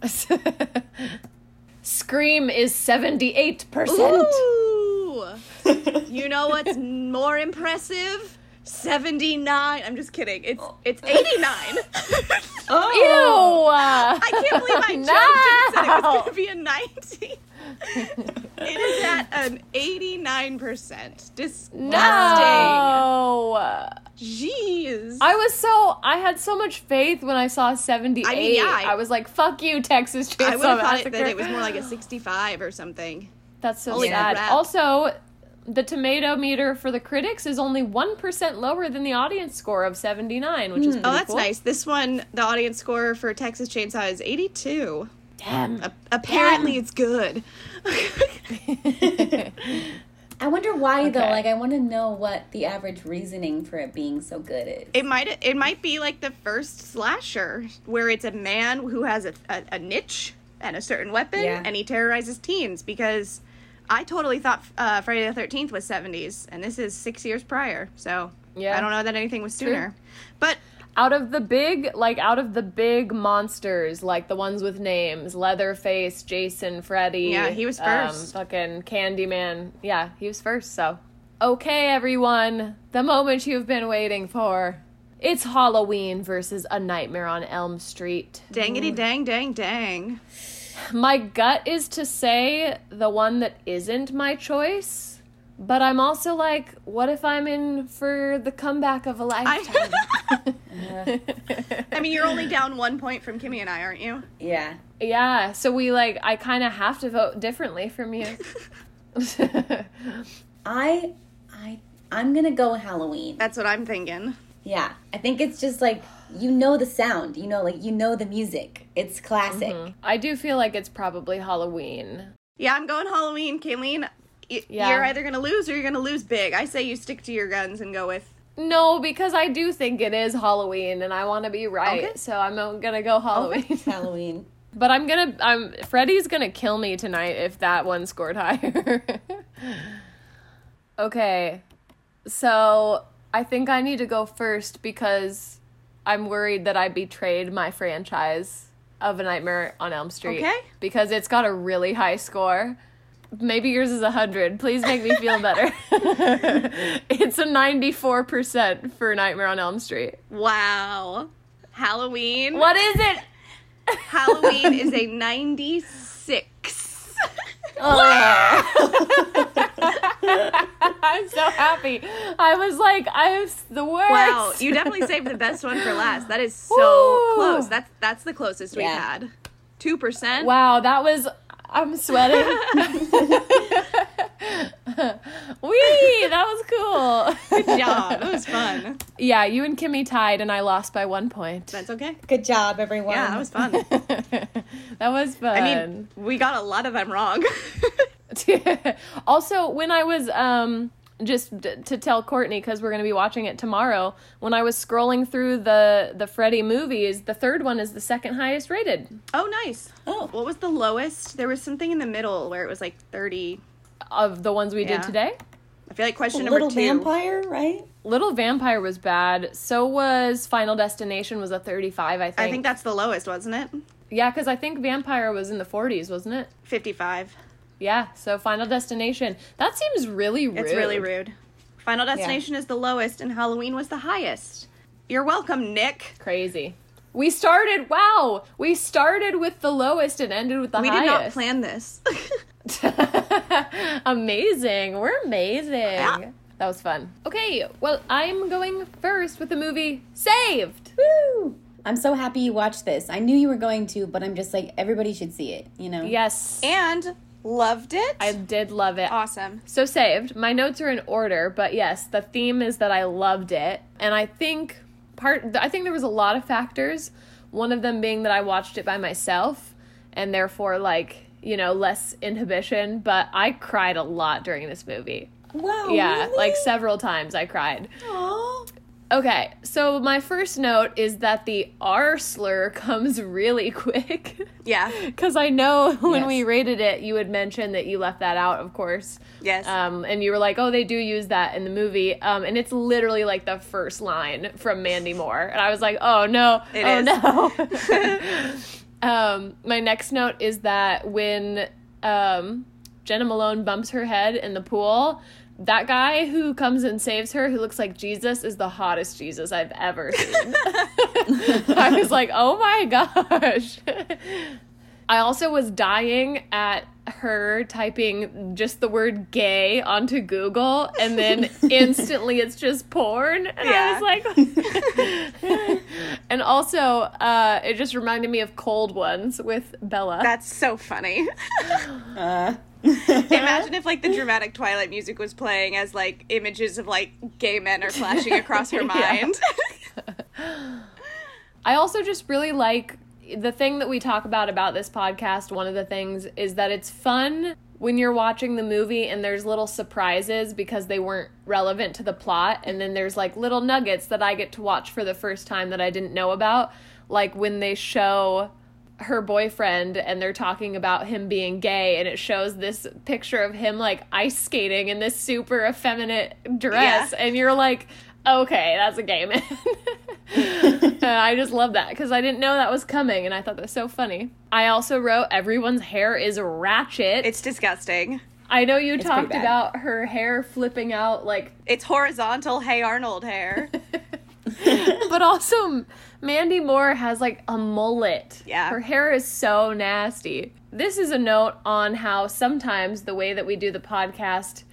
Scream is seventy-eight percent. Ooh! You know what's more impressive? seventy-nine. I'm just kidding. It's it's eighty-nine. Oh! Ew! I can't believe I No! joked and said it was going to be a ninety. It is at an eighty-nine percent. Disgusting. No! Jeez. I was so, I had so much faith when I saw seventy-eight. I mean, yeah, I- I was like, fuck you, Texas Chainsaw I would have thought Massacre. it, that it was more like a sixty-five or something. That's so Holy sad. crap. Also, the tomato meter for the critics is only one percent lower than the audience score of seventy-nine, which is pretty Oh, that's cool. nice. This one, the audience score for Texas Chainsaw is eighty-two. Damn. A- apparently it's good. I wonder why though. Okay. Like, I want to know what the average reasoning for it being so good is. It might it might be like the first slasher where it's a man who has a, a, a niche and a certain weapon Yeah. and he terrorizes teens, because I totally thought uh, Friday the thirteenth was seventies and this is six years prior. So Yeah. I don't know that anything was True. sooner. But Out of the big, like, out of the big monsters, like the ones with names, Leatherface, Jason, Freddy. Yeah, he was first. Um, fucking Candyman. Yeah, he was first, so. Okay, everyone. The moment you've been waiting for. It's Halloween versus A Nightmare on Elm Street. dangity dang dang dang. My gut is to say the one that isn't my choice. But I'm also like, what if I'm in for the comeback of a lifetime? I mean, you're only down one point from Kimmy and I, aren't you? Yeah. Yeah, so we like, I kind of have to vote differently from you. I I I'm gonna go Halloween. That's what I'm thinking. Yeah. I think it's just like, you know the sound, you know, like you know the music. It's classic. I do feel like it's probably Halloween. Yeah, I'm going Halloween, Kayleen. Y- Yeah. You're either going to lose or you're going to lose big. I say you stick to your guns and go with... No, because I do think it is Halloween and I want to be right. Okay. So I'm going to go Halloween. It's Halloween. But I'm going to, I'm, Freddy's going to kill me tonight if that one scored higher. Okay. So I think I need to go first because I'm worried that I betrayed my franchise of A Nightmare on Elm Street. Okay. Because it's got a really high score. Maybe yours is one hundred. Please make me feel better. It's a ninety-four percent for Nightmare on Elm Street. Wow. Halloween. What is it? Halloween is a ninety-six. Oh. I'm so happy. I was like, I was the worst. Wow, you definitely saved the best one for last. That is so Woo. close. That's that's the closest we've Yeah. had. two percent. Wow, that was, I'm sweating. Wee, that was cool. Good job. That was fun. Yeah, you and Kimmy tied and I lost by one point. That's okay. Good job, everyone. Yeah, that was fun. That was fun. I mean, we got a lot of them wrong. Also, when I was, um, just d- to tell Courtney, because we're going to be watching it tomorrow, when I was scrolling through the, the Freddy movies, the third one is the second highest rated Oh, nice. Oh. What was the lowest? There was something in the middle where it was like thirty. of the ones we Yeah. did today. I feel like question Little number two. Vampire, right? Little Vampire was bad. So was Final Destination was a thirty-five, I think. I think that's the lowest, wasn't it? Yeah, because I think Vampire was in the forties, wasn't it? fifty-five. Yeah, so Final Destination. That seems really rude. It's really rude. Final Destination is the lowest and Halloween was the highest. You're welcome, Nick. Crazy. We started, wow, we started with the lowest and ended with the We highest. did not plan this. Amazing. We're amazing. Yeah. That was fun. Okay, well, I'm going first with the movie Saved. Woo! I'm so happy you watched this. I knew you were going to, but I'm just like, everybody should see it, you know? Yes. And loved it? I did love it. Awesome. So Saved. My notes are in order, but yes, the theme is that I loved it. And I think part, I think there was a lot of factors. One of them being that I watched it by myself and therefore, like, you know, less inhibition. But I cried a lot during this movie. Wow. Yeah, really? like several times I cried. Aww. Okay, so my first note is that the R slur comes really quick. Yeah. Because I know when Yes. we rated it, you had mentioned that you left that out, of course. Yes. Um, and you were like, oh, they do use that in the movie. Um, and it's literally like the first line from Mandy Moore. And I was like, oh, no. It oh, is. no. um, my next note is that when um, Jenna Malone bumps her head in the pool, that guy who comes and saves her, who looks like Jesus, is the hottest Jesus I've ever seen. I was like, oh my gosh. I also was dying at her typing just the word gay onto Google, and then instantly it's just porn. And Yeah. I was like, and also, uh, it just reminded me of Cold Ones with Bella. That's so funny. Uh, Imagine if, like, the dramatic Twilight music was playing as, like, images of, like, gay men are flashing across her Yeah. mind. I also just really like the thing that we talk about about this podcast. One of the things is that it's fun when you're watching the movie and there's little surprises because they weren't relevant to the plot. And then there's like little nuggets that I get to watch for the first time that I didn't know about. Like when they show her boyfriend and they're talking about him being gay, and it shows this picture of him like ice skating in this super effeminate dress. Yeah. And you're like, okay, that's a gay man. And I just love that because I didn't know that was coming, and I thought that was so funny. I also wrote, everyone's hair is ratchet. It's disgusting. I know you It's talked pretty bad. about her hair flipping out, like, It's horizontal Hey Arnold hair. but also Mandy Moore has like a mullet. Yeah. Her hair is so nasty. This is a note on how sometimes the way that we do the podcast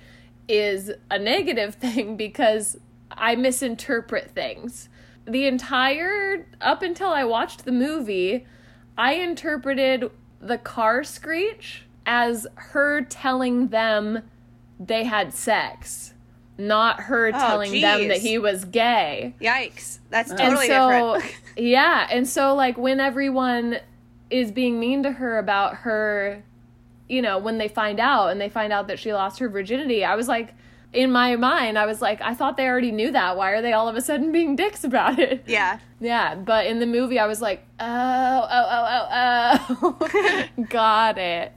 is a negative thing because I misinterpret things. The entire, up until I watched the movie, I interpreted the car screech as her telling them they had sex, not her telling them geez. that he was gay. Yikes. That's And totally so, different. yeah, and so, like, when everyone is being mean to her about her, you know, when they find out, and they find out that she lost her virginity, I was like, in my mind, I was like, I thought they already knew that. Why are they all of a sudden being dicks about it? Yeah. Yeah, but in the movie, I was like, oh, oh, oh, oh, oh. Got it.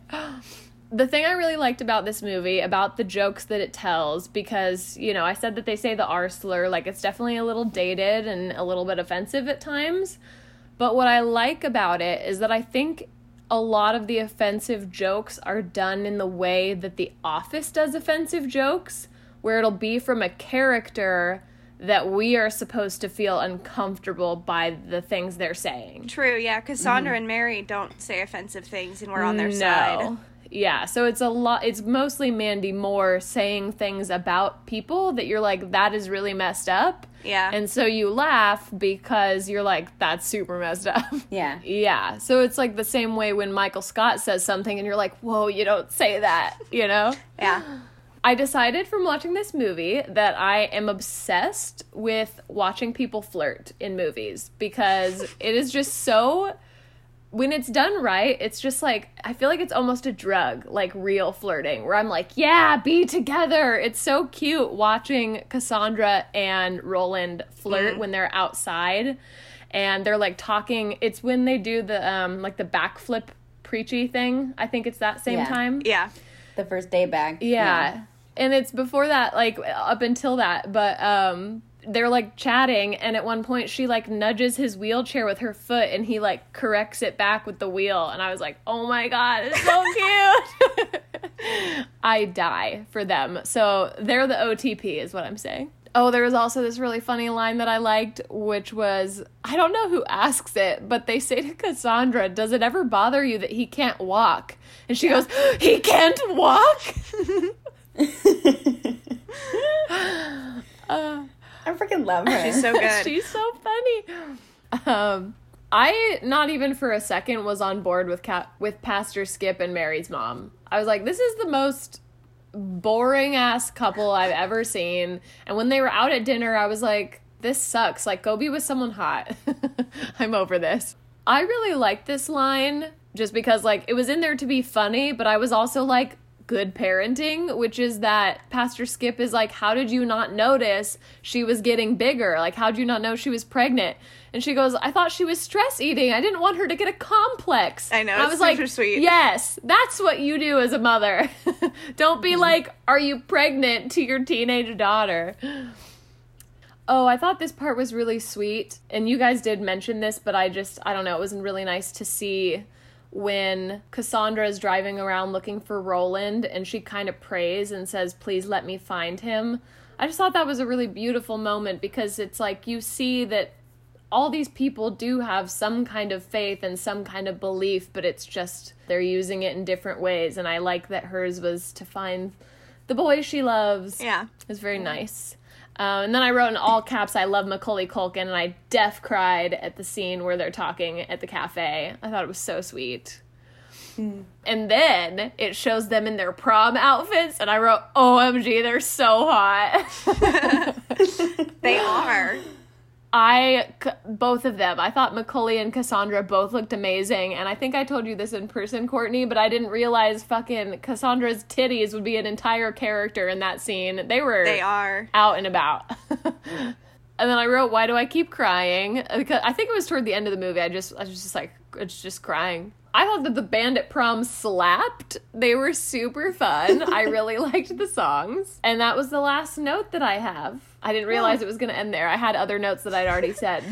The thing I really liked about this movie, about the jokes that it tells, because, you know, I said that they say the R slur, like, it's definitely a little dated and a little bit offensive at times. But what I like about it is that I think a lot of the offensive jokes are done in the way that The Office does offensive jokes, where it'll be from a character that we are supposed to feel uncomfortable by the things they're saying. True, yeah, Cassandra Mm-hmm. and Mary don't say offensive things, and we're on their side. Yeah, so it's a lot, it's mostly Mandy Moore saying things about people that you're like, that is really messed up. Yeah. And so you laugh because you're like, that's super messed up. yeah. Yeah, so it's like the same way when Michael Scott says something and you're like, whoa, you don't say that, you know? Yeah. I decided from watching this movie that I am obsessed with watching people flirt in movies because it is just so, when it's done right, it's just like, I feel like it's almost a drug, like real flirting, where I'm like, yeah, be together. It's so cute watching Cassandra and Roland flirt mm. when they're outside and they're like talking. It's when they do the, um, like the backflip preachy thing. I think it's that same Yeah. time. Yeah. The first day back. Yeah. yeah. And it's before that, like, up until that, but, um, they're, like, chatting, and at one point, she, like, nudges his wheelchair with her foot, and he, like, corrects it back with the wheel, and I was like, oh my god, it's so cute! I die for them. So, they're the O T P, is what I'm saying. Oh, there was also this really funny line that I liked, which was, I don't know who asks it, but they say to Cassandra, does it ever bother you that he can't walk? And she Yeah. goes, he can't walk? uh, I freaking love her. She's so good. She's so funny. Um, I, not even for a second, was on board with Ca- with Pastor Skip and Mary's mom. I was like, this is the most boring ass couple I've ever seen. And when they were out at dinner, I was like, this sucks. Like, go be with someone hot. I'm over this. I really liked this line just because, like, it was in there to be funny, but I was also like, good parenting, which is that Pastor Skip is like, how did you not notice she was getting bigger? Like, how did you not know she was pregnant? And she goes, I thought she was stress eating. I didn't want her to get a complex. I know, And I it's was super like, sweet. Yes, that's what you do as a mother. Don't be like, are you pregnant to your teenage daughter? Oh, I thought this part was really sweet. And you guys did mention this, but I just, I don't know, it was really nice to see when Cassandra is driving around looking for Roland and she kind of prays and says, please let me find him. I just thought that was a really beautiful moment because it's like you see that all these people do have some kind of faith and some kind of belief, but it's just they're using it in different ways. And I like that hers was to find the boy she loves. Yeah. It's very nice. Um, and then I wrote in all caps, I love Macaulay Culkin, and I deaf cried at the scene where they're talking at the cafe. I thought it was so sweet. Mm. And then it shows them in their prom outfits, and I wrote, O M G, they're so hot. They are. I, both of them, I thought Macaulay and Cassandra both looked amazing, and I think I told you this in person, Courtney, but I didn't realize fucking Cassandra's titties would be an entire character in that scene. They were They are. out and about. And then I wrote, why do I keep crying? Because I think it was toward the end of the movie, I just, I was just like, it's just crying. I thought that the band at prom slapped. They were super fun. I really liked the songs. And that was the last note that I have. I didn't realize yeah. it was going to end there. I had other notes that I'd already said.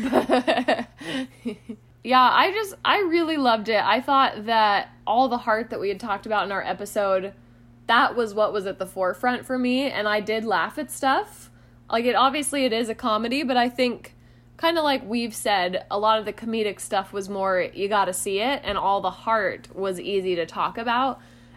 Yeah, I just, I really loved it. I thought that all the heart that we had talked about in our episode, that was what was at the forefront for me. And I did laugh at stuff. Like, it obviously it is a comedy, but I think, kind of like we've said, a lot of the comedic stuff was more, you gotta see it, and all the heart was easy to talk about.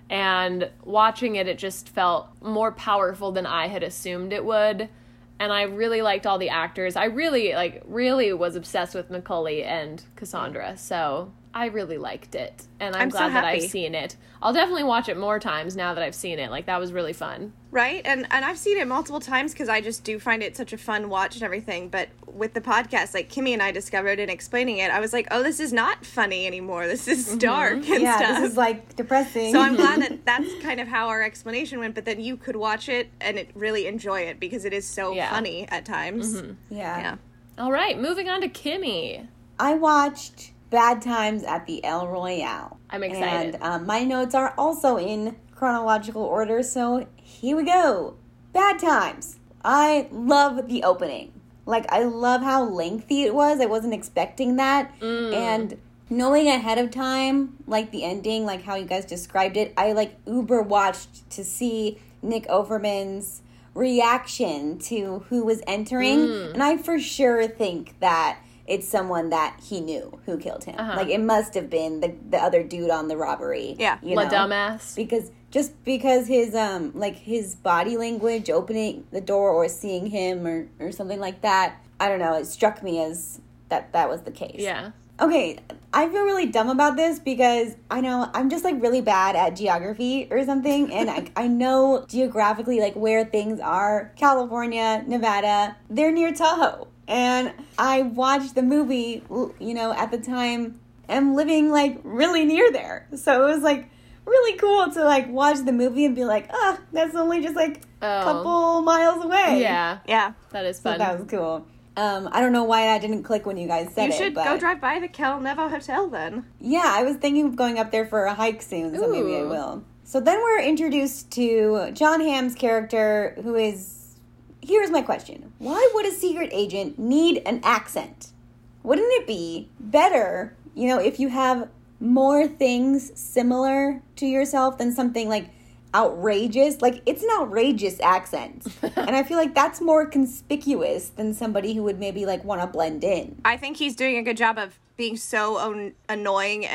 And watching it, it just felt more powerful than I had assumed it would. And I really liked all the actors. I really, like, really was obsessed with Macaulay and Cassandra. So I really liked it. And I'm, I'm glad so that I've happy. seen it. I'll definitely watch it more times now that I've seen it. Like, that was really fun. Right? And and I've seen it multiple times because I just do find it such a fun watch and everything. But with the podcast, like Kimmy and I discovered in explaining it, I was like, oh, this is not funny anymore. This is Mm-hmm. dark and yeah, stuff. this is like depressing. So I'm glad that that's kind of how our explanation went. But then you could watch it and it really enjoy it because it is so Yeah. funny at times. Mm-hmm. yeah. Yeah. All right, moving on to Kimmy. I watched Bad Times at the El Royale. I'm excited. And um, my notes are also in chronological order, so here we go. Bad Times. I love the opening. Like, I love how lengthy it was. I wasn't expecting that. Mm. And knowing ahead of time, like the ending, like how you guys described it, I like uber watched to see Nick Offerman's reaction to who was entering. Mm. And I for sure think that it's someone that he knew who killed him. Uh-huh. Like, it must have been the, the other dude on the robbery. Yeah. You La know? dumbass. Because, just because his, um, like, his body language, opening the door or seeing him or, or something like that, I don't know, it struck me as that that was the case. Yeah. Okay, I feel really dumb about this because I know I'm just, like, really bad at geography or something, and I, I know geographically, like, where things are. California, Nevada, they're near Tahoe. And I watched the movie, you know, at the time, and living, like, really near there. So it was, like, really cool to, like, watch the movie and be like, ah, that's only just, like, a Oh. couple miles away. Yeah, Yeah. that is So fun. that was cool. Um, I don't know why that didn't click when you guys said You it. should but go drive by the Kel Nevo Hotel then. Yeah, I was thinking of going up there for a hike soon, so maybe I Ooh. will. So then we're introduced to John Hamm's character, who is... Here's my question. Why would a secret agent need an accent? Wouldn't it be better, you know, if you have more things similar to yourself than something, like, outrageous? Like, it's an outrageous accent. And I feel like that's more conspicuous than somebody who would maybe, like, want to blend in. I think he's doing a good job of being so on- annoying and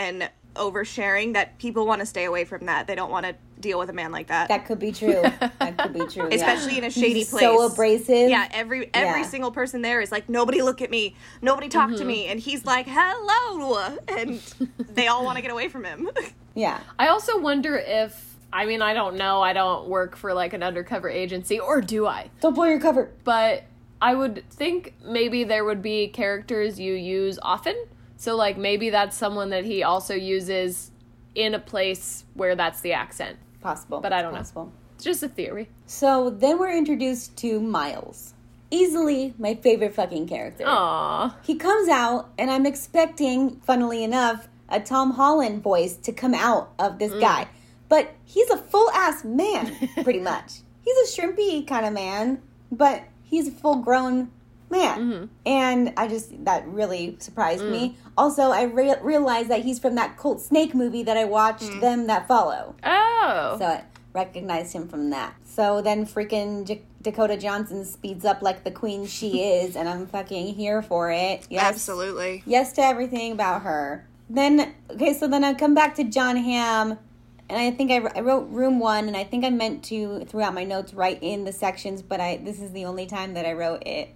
oversharing that people want to stay away from that. They don't want to deal with a man like that. That could be true. That could be true. Especially yeah. in a shady He's place. So abrasive. Yeah, every every Yeah. single person there is like, nobody look at me, nobody talk Mm-hmm. to me, and he's like, hello, and they all want to get away from him. Yeah. I also wonder if, I mean, I don't know, I don't work for like an undercover agency, or do I? Don't blow your cover. But I would think maybe there would be characters you use often. So like maybe that's someone that he also uses in a place where that's the accent. Possible. But I don't know. Possible. It's just a theory. So then we're introduced to Miles. Easily my favorite fucking character. Aww. He comes out, and I'm expecting, funnily enough, a Tom Holland voice to come out of this Mm. guy. But he's a full-ass man, pretty much. He's a shrimpy kind of man, but he's a full-grown man. Mm-hmm. And I just, that really surprised Mm. me. Also, I re- realized that he's from that Colt Snake movie that I watched, Mm. Them That Follow. Oh. So I recognized him from that. So then freaking J- Dakota Johnson speeds up like the queen she is, and I'm fucking here for it. Yes. Absolutely. Yes to everything about her. Then, okay, so then I come back to John Hamm, and I think I, I wrote room one, and I think I meant to, throughout my notes, write in the sections, but I this is the only time that I wrote it.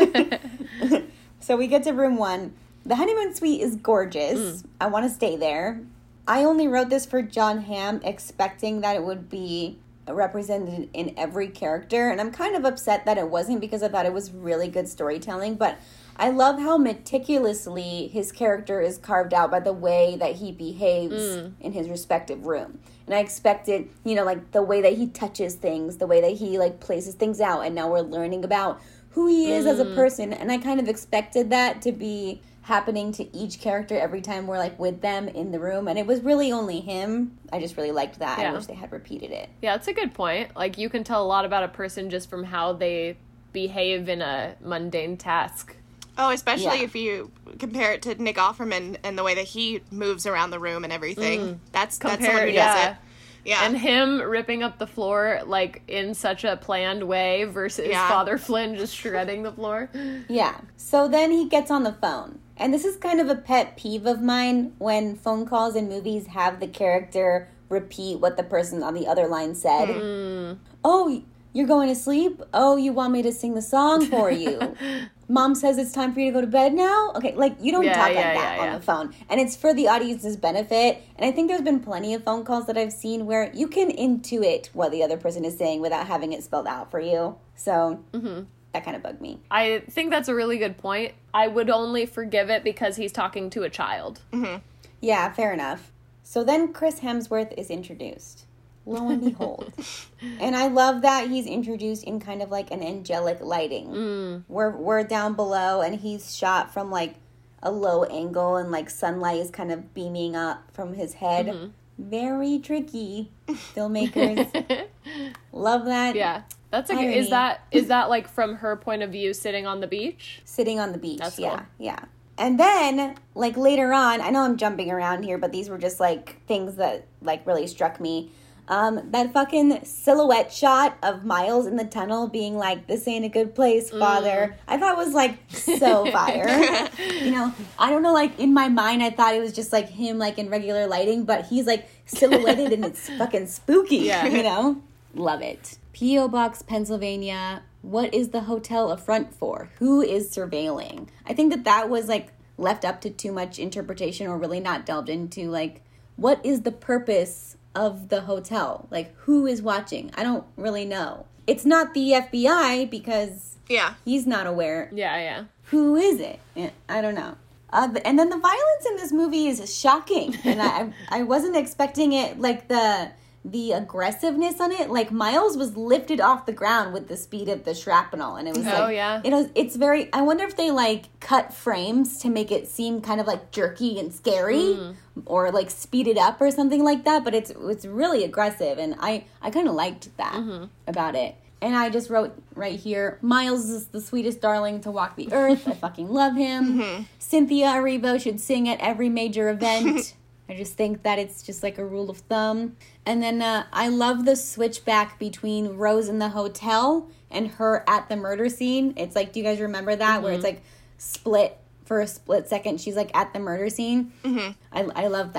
Oh. So we get to room one. The honeymoon suite is gorgeous. I want to stay there. I only wrote this for John Hamm, expecting that it would be represented in every character, and I'm kind of upset that it wasn't, because I thought it was really good storytelling. But I love how meticulously his character is carved out by the way that he behaves in his respective room. And I expected, you know, like the way that he touches things, the way that he like places things out, and now we're learning about who he is as a person. And I kind of expected that to be happening to each character every time we're like with them in the room, and it was really only him. I just really liked that. Yeah. I wish they had repeated it. Yeah, that's a good point. Like, you can tell a lot about a person just from how they behave in a mundane task. Oh, especially Yeah. if you compare it to Nick Offerman and the way that he moves around the room and everything. That's that's someone Compare- who yeah. does it. Yeah. And him ripping up the floor, like, in such a planned way versus Yeah. Father Flynn just shredding the floor. Yeah. So then he gets on the phone. And this is kind of a pet peeve of mine when phone calls in movies have the character repeat what the person on the other line said. Mm. Oh, you're going to sleep? Oh, you want me to sing the song for you? Mom says it's time for you to go to bed now? Okay, like, you don't Yeah, talk yeah, like that yeah, on yeah. the phone. And it's for the audience's benefit. And I think there's been plenty of phone calls that I've seen where you can intuit what the other person is saying without having it spelled out for you. So, Mm-hmm. that kind of bugged me. I think that's a really good point. I would only forgive it because he's talking to a child. Yeah, fair enough. So then Chris Hemsworth is introduced. Lo and behold. And I love that he's introduced in kind of like an angelic lighting. Mm. We're, we're down below, and he's shot from like a low angle, and like sunlight is kind of beaming up from his head. Mm-hmm. Very tricky. Filmmakers. Love that. Yeah. That's a good, Irony. is that is that like from her point of view sitting on the beach? Sitting on the beach. That's yeah, cool. yeah. And then, like later on, I know I'm jumping around here, but these were just like things that like really struck me. Um, that fucking silhouette shot of Miles in the tunnel being like, "This ain't a good place, Father." Mm. I thought was like so fire. You know, I don't know, like in my mind, I thought it was just like him, like in regular lighting, but he's like silhouetted and it's fucking spooky. Yeah. You know, love it. P O Box, Pennsylvania. What is the hotel a front for? Who is surveilling? I think that that was like left up to too much interpretation, or really not delved into. Like, what is the purpose of the hotel? Like, who is watching? I don't really know. It's not the F B I because yeah. he's not aware. Yeah, yeah. Who is it? Yeah, I don't know. Uh, and then the violence in this movie is shocking, and I I wasn't expecting it. Like the the aggressiveness on it, like Miles was lifted off the ground with the speed of the shrapnel, and it was Oh, like, yeah. it was it's very. I wonder if they like cut frames to make it seem kind of like jerky and scary, Mm. or like speed it up or something like that. But it's it's really aggressive, and I I kind of liked that Mm-hmm. about it. And I just wrote right here, Miles is the sweetest darling to walk the earth. I fucking love him. Mm-hmm. Cynthia Erivo should sing at every major event. I just think that it's just like a rule of thumb. And then uh, I love the switchback between Rose in the hotel and her at the murder scene. It's like, do you guys remember that? Where it's Mm-hmm. like split for a split second. She's like at the murder scene. Mm-hmm. I, I love that.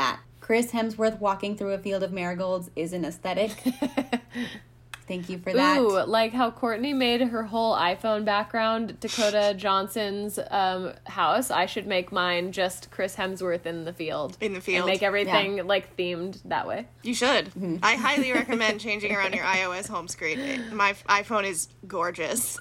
Chris Hemsworth walking through a field of marigolds is an aesthetic. Thank you for that. Ooh, like how Courtney made her whole iPhone background Dakota Johnson's um, house. I should make mine just Chris Hemsworth in the field. In the field. And make everything Yeah. like themed that way. You should. Mm-hmm. I highly recommend changing around your iOS home screen. It- my iPhone is gorgeous.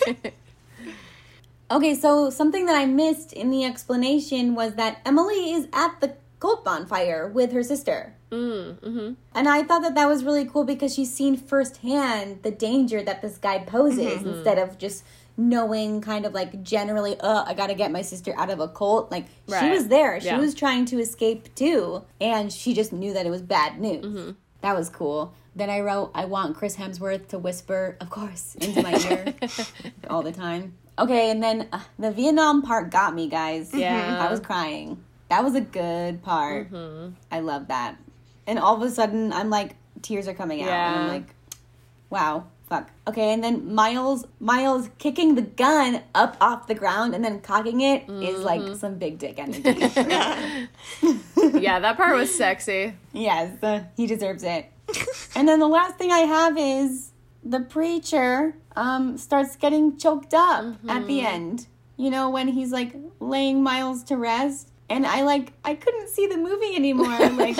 Okay, so something that I missed in the explanation was that Emily is at the cult bonfire with her sister. Mm, mm-hmm. And I thought that that was really cool because she's seen firsthand the danger that this guy poses Mm-hmm. instead of just knowing kind of like generally, uh, I gotta get my sister out of a cult. Like, she Right. was there. She Yeah. was trying to escape too. And she just knew that it was bad news. Mm-hmm. That was cool. Then I wrote, I want Chris Hemsworth to whisper, of course, into my ear all the time. Okay, and then uh, the Vietnam part got me, guys. Yeah. I was crying. That was a good part. Mm-hmm. I love that. And all of a sudden, I'm like, tears are coming out. And I'm Yeah. like, wow, fuck. Okay, and then Miles, Miles kicking the gun up off the ground and then cocking it is Mm-hmm. like some big dick energy. Yeah, that part was sexy. Yes, uh, he deserves it. And then the last thing I have is the preacher um, starts getting choked up Mm-hmm. at the end. You know, when he's like laying Miles to rest. And I like, I couldn't see the movie anymore. Like,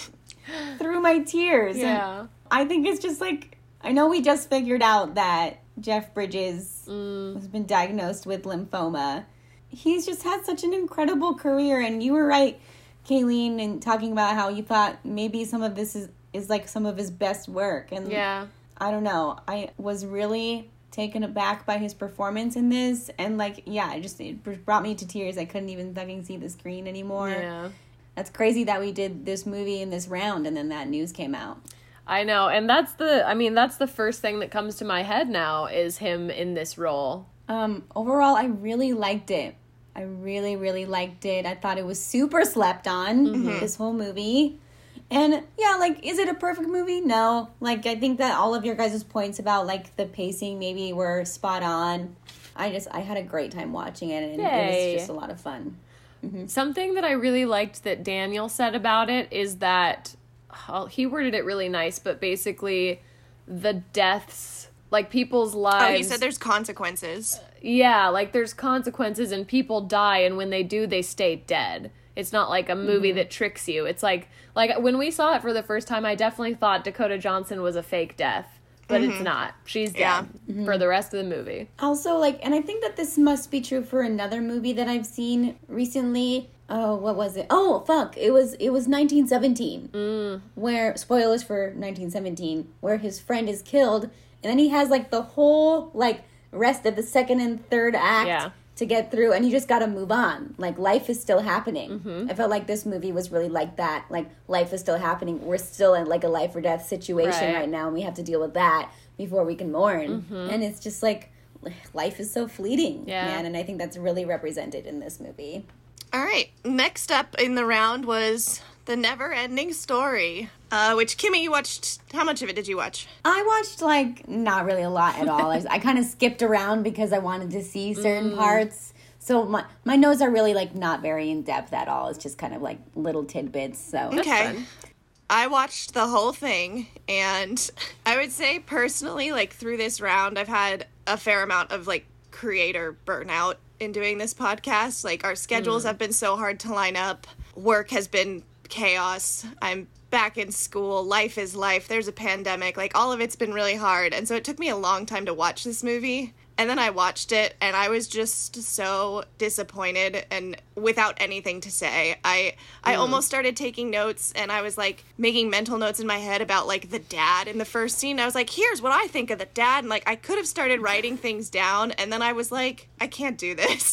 through my tears. And Yeah. I think it's just like, I know we just figured out that Jeff Bridges Mm. has been diagnosed with lymphoma. He's just had such an incredible career. And you were right, Kayleen, in talking about how you thought maybe some of this is, is like some of his best work. And Yeah. I don't know. I was really taken aback by his performance in this. And like, yeah, it just it brought me to tears. I couldn't even fucking see the screen anymore. Yeah. That's crazy that we did this movie in this round and then that news came out. I know, and that's the, I mean, that's the first thing that comes to my head now is him in this role. Um, overall, I really liked it. I really, really liked it. I thought it was super slept on, this whole movie. And yeah, like, is it a perfect movie? No. Like, I think that all of your guys' points about, like, the pacing maybe were spot on. I just, I had a great time watching it, and Yay. it was just a lot of fun. Something that I really liked that Daniel said about it is that, oh, he worded it really nice, but basically the deaths, like people's lives. Oh, he said there's consequences. Yeah, like there's consequences and people die, and when they do, they stay dead. It's not like a movie Mm-hmm. that tricks you. It's like, like when we saw it for the first time, I definitely thought Dakota Johnson was a fake death, but it's not. She's dead Yeah. Mm-hmm. for the rest of the movie. Also, like, and I think that this must be true for another movie that I've seen recently. Oh, what was it? Oh, fuck. It was it was nineteen seventeen. Mm. Where, spoilers for nineteen seventeen, where his friend is killed, and then he has, like, the whole, like, rest of the second and third act Yeah. to get through, and you just gotta move on. Like, life is still happening. Mm-hmm. I felt like this movie was really like that. Like, life is still happening. We're still in, like, a life or death situation Right. right now, and we have to deal with that before we can mourn. And it's just, like, life is so fleeting, Yeah. man, and I think that's really represented in this movie. All right. Next up in the round was The Never Ending Story, uh, which, Kimmy, you watched. How much of it did you watch? I watched, like, not really a lot at all. I, I kind of skipped around because I wanted to see certain parts. So my, my notes are really, like, not very in-depth at all. It's just kind of, like, little tidbits, so. Okay. fun. I watched the whole thing, and I would say personally, like, through this round, I've had a fair amount of, like, creator burnout in doing this podcast. Like, our schedules have been so hard to line up. Work has been chaos. I'm back in school. Life is life. There's a pandemic. Like, all of it's been really hard. And so it took me a long time to watch this movie. And then I watched it, and I was just so disappointed and without anything to say. I I almost started taking notes, and I was, like, making mental notes in my head about, like, the dad in the first scene. I was like, here's what I think of the dad. And, like, I could have started writing things down, and then I was like, I can't do this.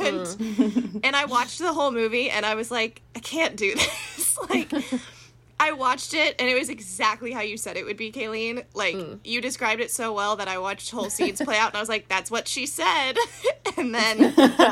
and and I watched the whole movie, and I was like, I can't do this. Like... I watched it, and it was exactly how you said it would be, Kayleen. Like, you described it so well that I watched whole scenes play out, and I was like, that's what she said. And then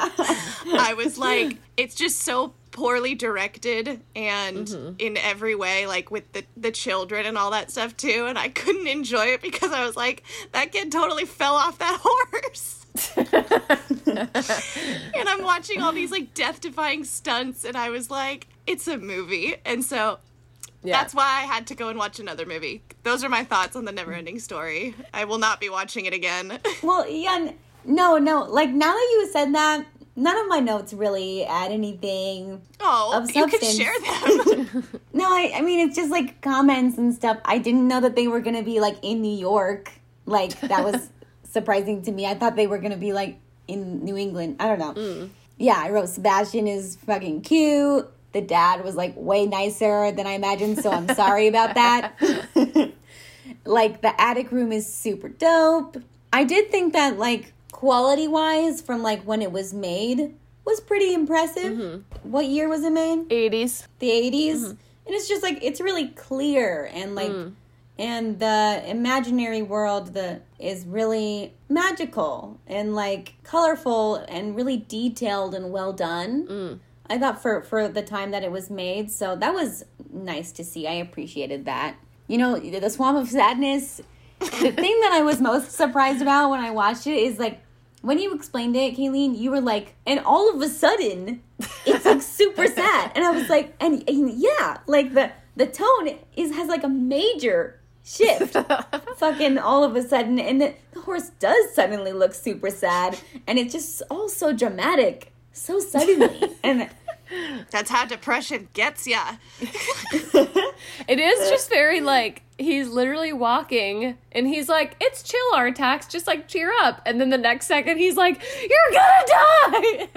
I was like, it's just so poorly directed and in every way, like, with the, the children and all that stuff, too. And I couldn't enjoy it because I was like, that kid totally fell off that horse. And I'm watching all these, like, death-defying stunts, and I was like, it's a movie. And so Yeah. that's why I had to go and watch another movie. Those are my thoughts on The Neverending Story. I will not be watching it again. Well, yeah, n- no, no. Like, now that you said that, none of my notes really add anything. Oh, Of you can substance. share them. No, I, I mean, it's just, like, comments and stuff. I didn't know that they were going to be, like, in New York. Like, that was surprising to me. I thought they were going to be, like, in New England. I don't know. Mm. Yeah, I wrote Sebastian is fucking cute. The dad was, like, way nicer than I imagined, so I'm sorry about that. Like, the attic room is super dope. I did think that, like, quality-wise, from, like, when it was made, was pretty impressive. Mm-hmm. What year was it made? eighties. The eighties. Mm-hmm. And it's just, like, it's really clear, and, like, Mm. and the imaginary world the is really magical, and, like, colorful, and really detailed and well done. Mm. I thought for, for the time that it was made, so that was nice to see. I appreciated that. You know, the Swamp of Sadness, the thing that I was most surprised about when I watched it is, like, when you explained it, Kayleen, you were like, and all of a sudden, it's, like, super sad. And I was like, and, and yeah, like, the, the tone is has, like, a major shift. Fucking all of a sudden, and the, the horse does suddenly look super sad, and it's just all so dramatic. So suddenly. And That's how depression gets ya. It is just very, like, he's literally walking, and he's like, it's chill, Artax, just, like, cheer up. And then the next second, he's like, you're gonna die!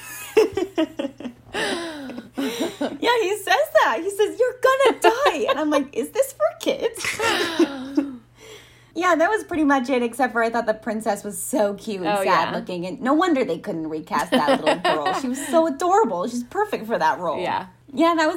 yeah, he says that. He says, you're gonna die. And I'm like, is this for kids? Yeah, that was pretty much it, except for I thought the princess was so cute and Oh, sad yeah. looking. And no wonder they couldn't recast that little girl. She was so adorable. She's perfect for that role. Yeah. Yeah, that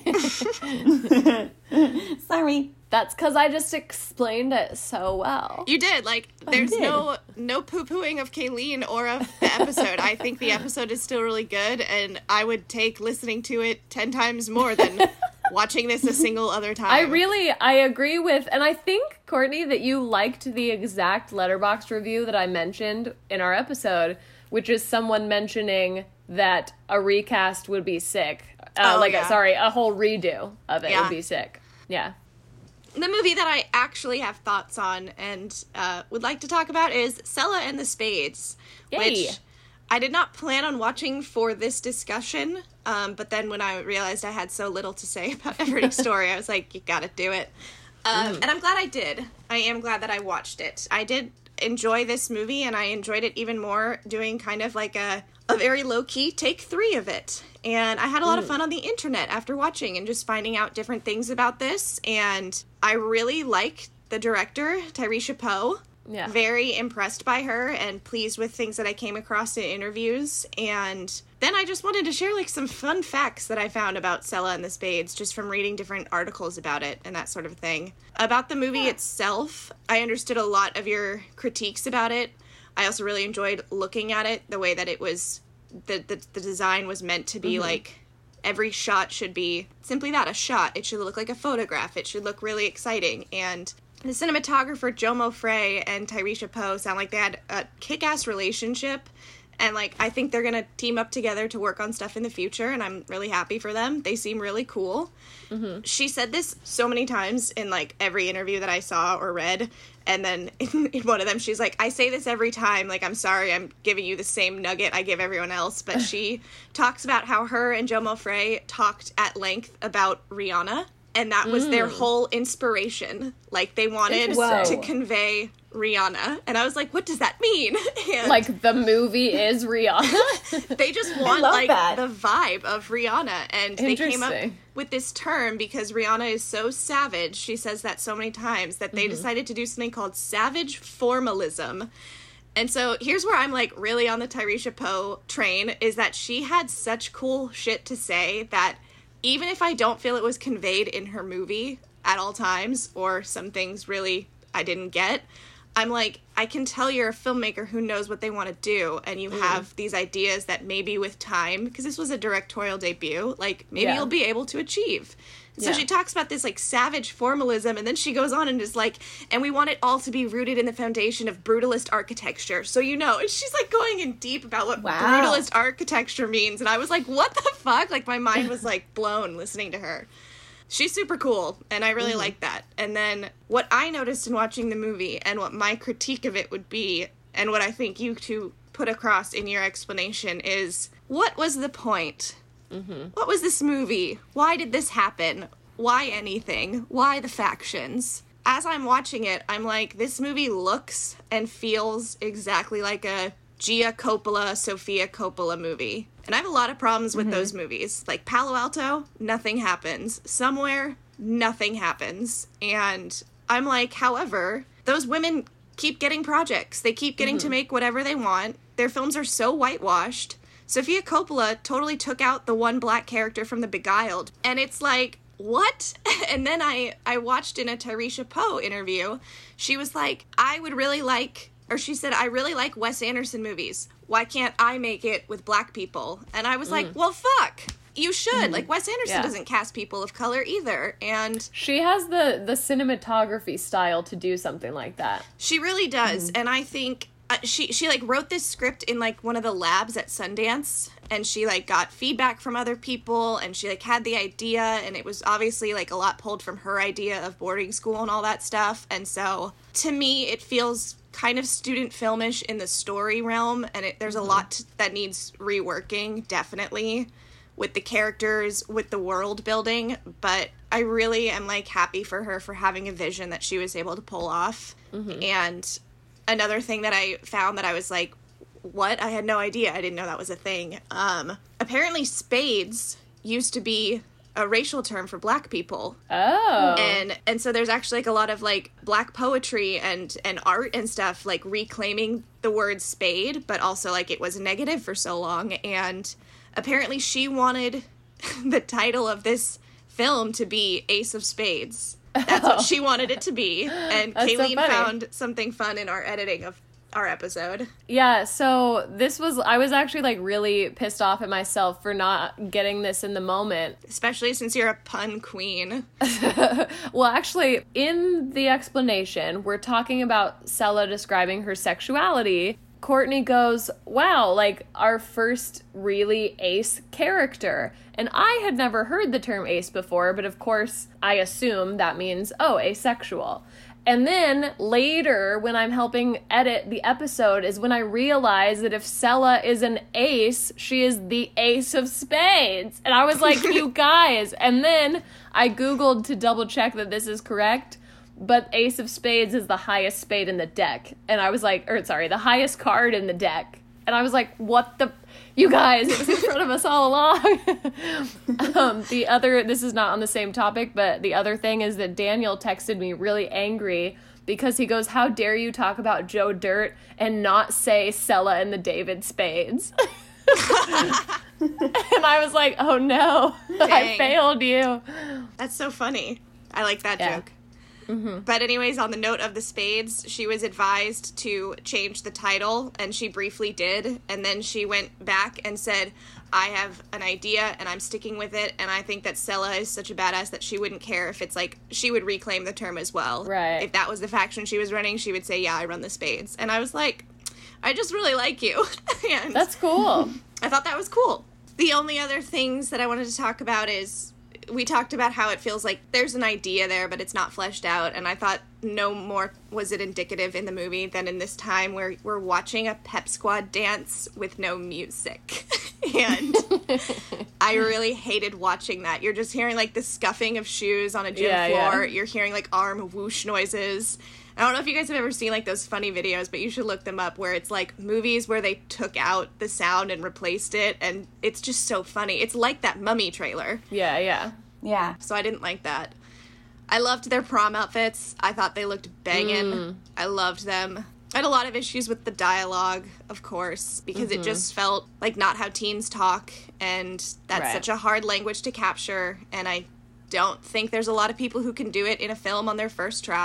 was it. Sorry. That's because I just explained it so well. You did. Like, there's did. no no poo-pooing of Kayleen or of the episode. I think the episode is still really good, and I would take listening to it ten times more than watching this a single other time. I really, I agree with, and I think, Courtney, that you liked the exact Letterboxd review that I mentioned in our episode, which is someone mentioning that a recast would be sick. Uh, Oh, like, yeah. a, sorry, a whole redo of it Yeah. would be sick. Yeah. The movie that I actually have thoughts on and uh, would like to talk about is Sella and the Spades, Yay. which I did not plan on watching for this discussion, um, but then when I realized I had so little to say about Neverending Story, I was like, you gotta do it. Um, And I'm glad I did. I am glad that I watched it. I did enjoy this movie, and I enjoyed it even more doing kind of like a, a very low-key take three of it. And I had a lot of fun on the internet after watching and just finding out different things about this. And I really like the director, Tyresha Poe. Yeah. Very impressed by her and pleased with things that I came across in interviews. And then I just wanted to share like some fun facts that I found about Sella and the Spades just from reading different articles about it and that sort of thing. About the movie itself, I understood a lot of your critiques about it. I also really enjoyed looking at it, the way that it was, the the, the design was meant to be like, every shot should be simply that, a shot. It should look like a photograph. It should look really exciting. And the cinematographer, Jomo Frey, and Tyresha Poe sound like they had a kick-ass relationship. And, like, I think they're going to team up together to work on stuff in the future, and I'm really happy for them. They seem really cool. Mm-hmm. She said this so many times in, like, every interview that I saw or read. And then in, in one of them, she's like, I say this every time. Like, I'm sorry, I'm giving you the same nugget I give everyone else. But she talks about how her and Jomo Frey talked at length about Rihanna. And that was mm. their whole inspiration. Like, they wanted to convey Rihanna. And I was like, what does that mean? And like, the movie is Rihanna? They just want, like, that. the vibe of Rihanna. And they came up with this term because Rihanna is so savage. She says that so many times that they mm-hmm. decided to do something called savage formalism. And so here's where I'm, like, really on the Tyresha Poe train, is that she had such cool shit to say that even if I don't feel it was conveyed in her movie at all times, or some things really I didn't get, I'm like, I can tell you're a filmmaker who knows what they want to do, and you mm. have these ideas that maybe with time, because this was a directorial debut, like, maybe yeah. you'll be able to achieve. So yeah. she talks about this, like, savage formalism, and then she goes on and is like, and we want it all to be rooted in the foundation of brutalist architecture. So, you know, and she's, like, going in deep about what wow. brutalist architecture means. And I was like, what the fuck? Like, my mind was, like, blown listening to her. She's super cool, and I really mm-hmm. like that. And then what I noticed in watching the movie, and what my critique of it would be, and what I think you two put across in your explanation is, what was the point? Mm-hmm. What was this movie? Why did this happen? Why anything? Why the factions? As I'm watching it, I'm like, this movie looks and feels exactly like a Gia Coppola, Sofia Coppola movie. And I have a lot of problems with mm-hmm. those movies. Like Palo Alto, nothing happens. Somewhere, nothing happens. And I'm like, however, those women keep getting projects. They keep getting mm-hmm. to make whatever they want. Their films are so whitewashed. Sofia Coppola totally took out the one black character from The Beguiled. And it's like, what? And then I, I watched in a Tarisha Poe interview, she was like, I would really like, or she said, I really like Wes Anderson movies. Why can't I make it with black people? And I was mm. like, well, fuck. You should. Mm. Like, Wes Anderson yeah. doesn't cast people of color either. And she has the, the cinematography style to do something like that. She really does. Mm. And I think... Uh, she, she, like, wrote this script in, like, one of the labs at Sundance, and she, like, got feedback from other people, and she, like, had the idea, and it was obviously, like, a lot pulled from her idea of boarding school and all that stuff, and so, to me, it feels kind of student filmish in the story realm, and it, there's mm-hmm. a lot that needs reworking, definitely, with the characters, with the world building, but I really am, like, happy for her for having a vision that she was able to pull off, mm-hmm. and... Another thing that I found that I was like, what? I had no idea. I didn't know that was a thing. Um, apparently spades used to be a racial term for black people. Oh. And and so there's actually like a lot of like black poetry and, and art and stuff like reclaiming the word spade, but also like it was negative for so long. And apparently she wanted the title of this film to be Ace of Spades. That's what she wanted it to be. And That's Kayleen so found something fun in our editing of our episode. Yeah, so this was, I was actually like really pissed off at myself for not getting this in the moment. Especially since you're a pun queen. Well, actually, in the explanation, we're talking about Sela describing her sexuality. Courtney goes, wow, like our first really ace character. And I had never heard the term ace before, but of course I assume that means, oh, asexual. And then later, when I'm helping edit the episode, is when I realize that if Sela is an ace, she is the ace of spades. And I was like, you guys. And then I Googled to double check that this is correct. But Ace of Spades is the highest spade in the deck. And I was like, or sorry, the highest card in the deck. And I was like, what the... You guys, it was in front of us all along. um, the other... This is not on the same topic, but the other thing is that Daniel texted me really angry because he goes, how dare you talk about Joe Dirt and not say Sela and the David Spades? And I was like, oh no, Dang. I failed you. That's so funny. I like that yeah. joke. Mm-hmm. But anyways, on the note of the spades, she was advised to change the title, and she briefly did, and then she went back and said, I have an idea, and I'm sticking with it, and I think that Sela is such a badass that she wouldn't care if it's like, she would reclaim the term as well. Right. If that was the faction she was running, she would say, yeah, I run the spades. And I was like, I just really like you. And that's cool. I thought that was cool. The only other things that I wanted to talk about is, we talked about how it feels like there's an idea there, but it's not fleshed out, and I thought no more was it indicative in the movie than in this time where we're watching a pep squad dance with no music. And I really hated watching that. You're just hearing, like, the scuffing of shoes on a gym yeah, floor. Yeah. You're hearing, like, arm whoosh noises. I don't know if you guys have ever seen, like, those funny videos, but you should look them up, where it's, like, movies where they took out the sound and replaced it, and it's just so funny. It's like that Mummy trailer. Yeah, yeah. Yeah. So I didn't like that. I loved their prom outfits. I thought they looked banging. Mm. I loved them. I had a lot of issues with the dialogue, of course, because mm-hmm. it just felt like not how teens talk, and that's right. such a hard language to capture, and I don't think there's a lot of people who can do it in a film on their first try.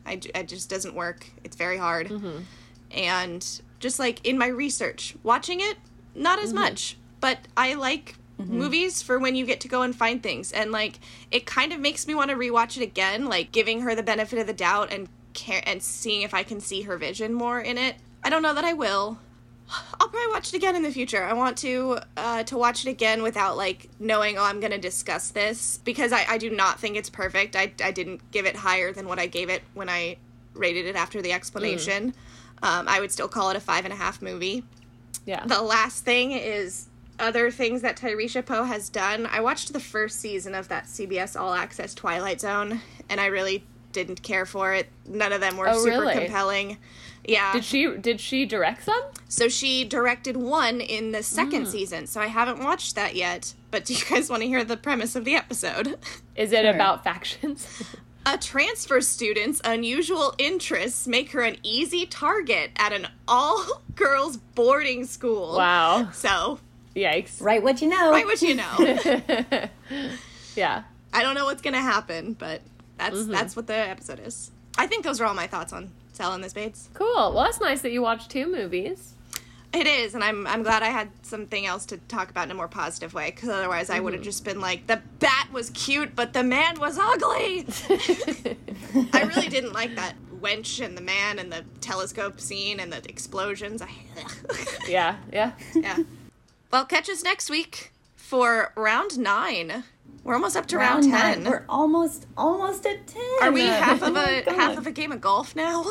I, it just doesn't work. It's very hard. Mm-hmm. And just like in my research, watching it, not as mm-hmm. much. But I like mm-hmm. movies for when you get to go and find things. And like, it kind of makes me want to rewatch it again, like giving her the benefit of the doubt and care and seeing if I can see her vision more in it. I don't know that I will. I'll probably watch it again in the future. I want to uh, to watch it again without, like, knowing, oh, I'm going to discuss this. Because I, I do not think it's perfect. I, I didn't give it higher than what I gave it when I rated it after the explanation. Mm. Um, I would still call it a five and a half movie. Yeah. The last thing is other things that Tyresha Poe has done. I watched the first season of that C B S All Access Twilight Zone, and I really didn't care for it. None of them were oh, super really? compelling. Yeah. Did she did she direct them? So she directed one in the second mm. season, so I haven't watched that yet. But do you guys want to hear the premise of the episode? Is it sure. about factions? A transfer student's unusual interests make her an easy target at an all-girls boarding school. Wow. So. Yikes. Write what you know. Write what you know. Yeah. I don't know what's going to happen, but that's mm-hmm. that's what the episode is. I think those are all my thoughts on Salad in the Spades. Cool. Well, that's nice that you watched two movies. It is, and I'm I'm glad I had something else to talk about in a more positive way, because otherwise I would have just been like, the bat was cute, but the man was ugly! I really didn't like that wench and the man and the telescope scene and the explosions. I, yeah, yeah. Yeah. Well, catch us next week for round nine. We're almost up to round, round ten. Nine. We're almost almost at ten. Are we half of a oh half of a game of golf now?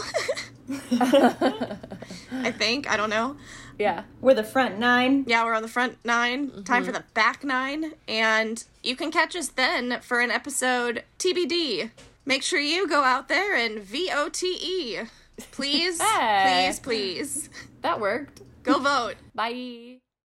I think. I don't know. Yeah. We're the front nine. Yeah, we're on the front nine. Mm-hmm. Time for the back nine. And you can catch us then for an episode T B D. Make sure you go out there and V O T E. Please, hey. please, please. That worked. Go vote. Bye.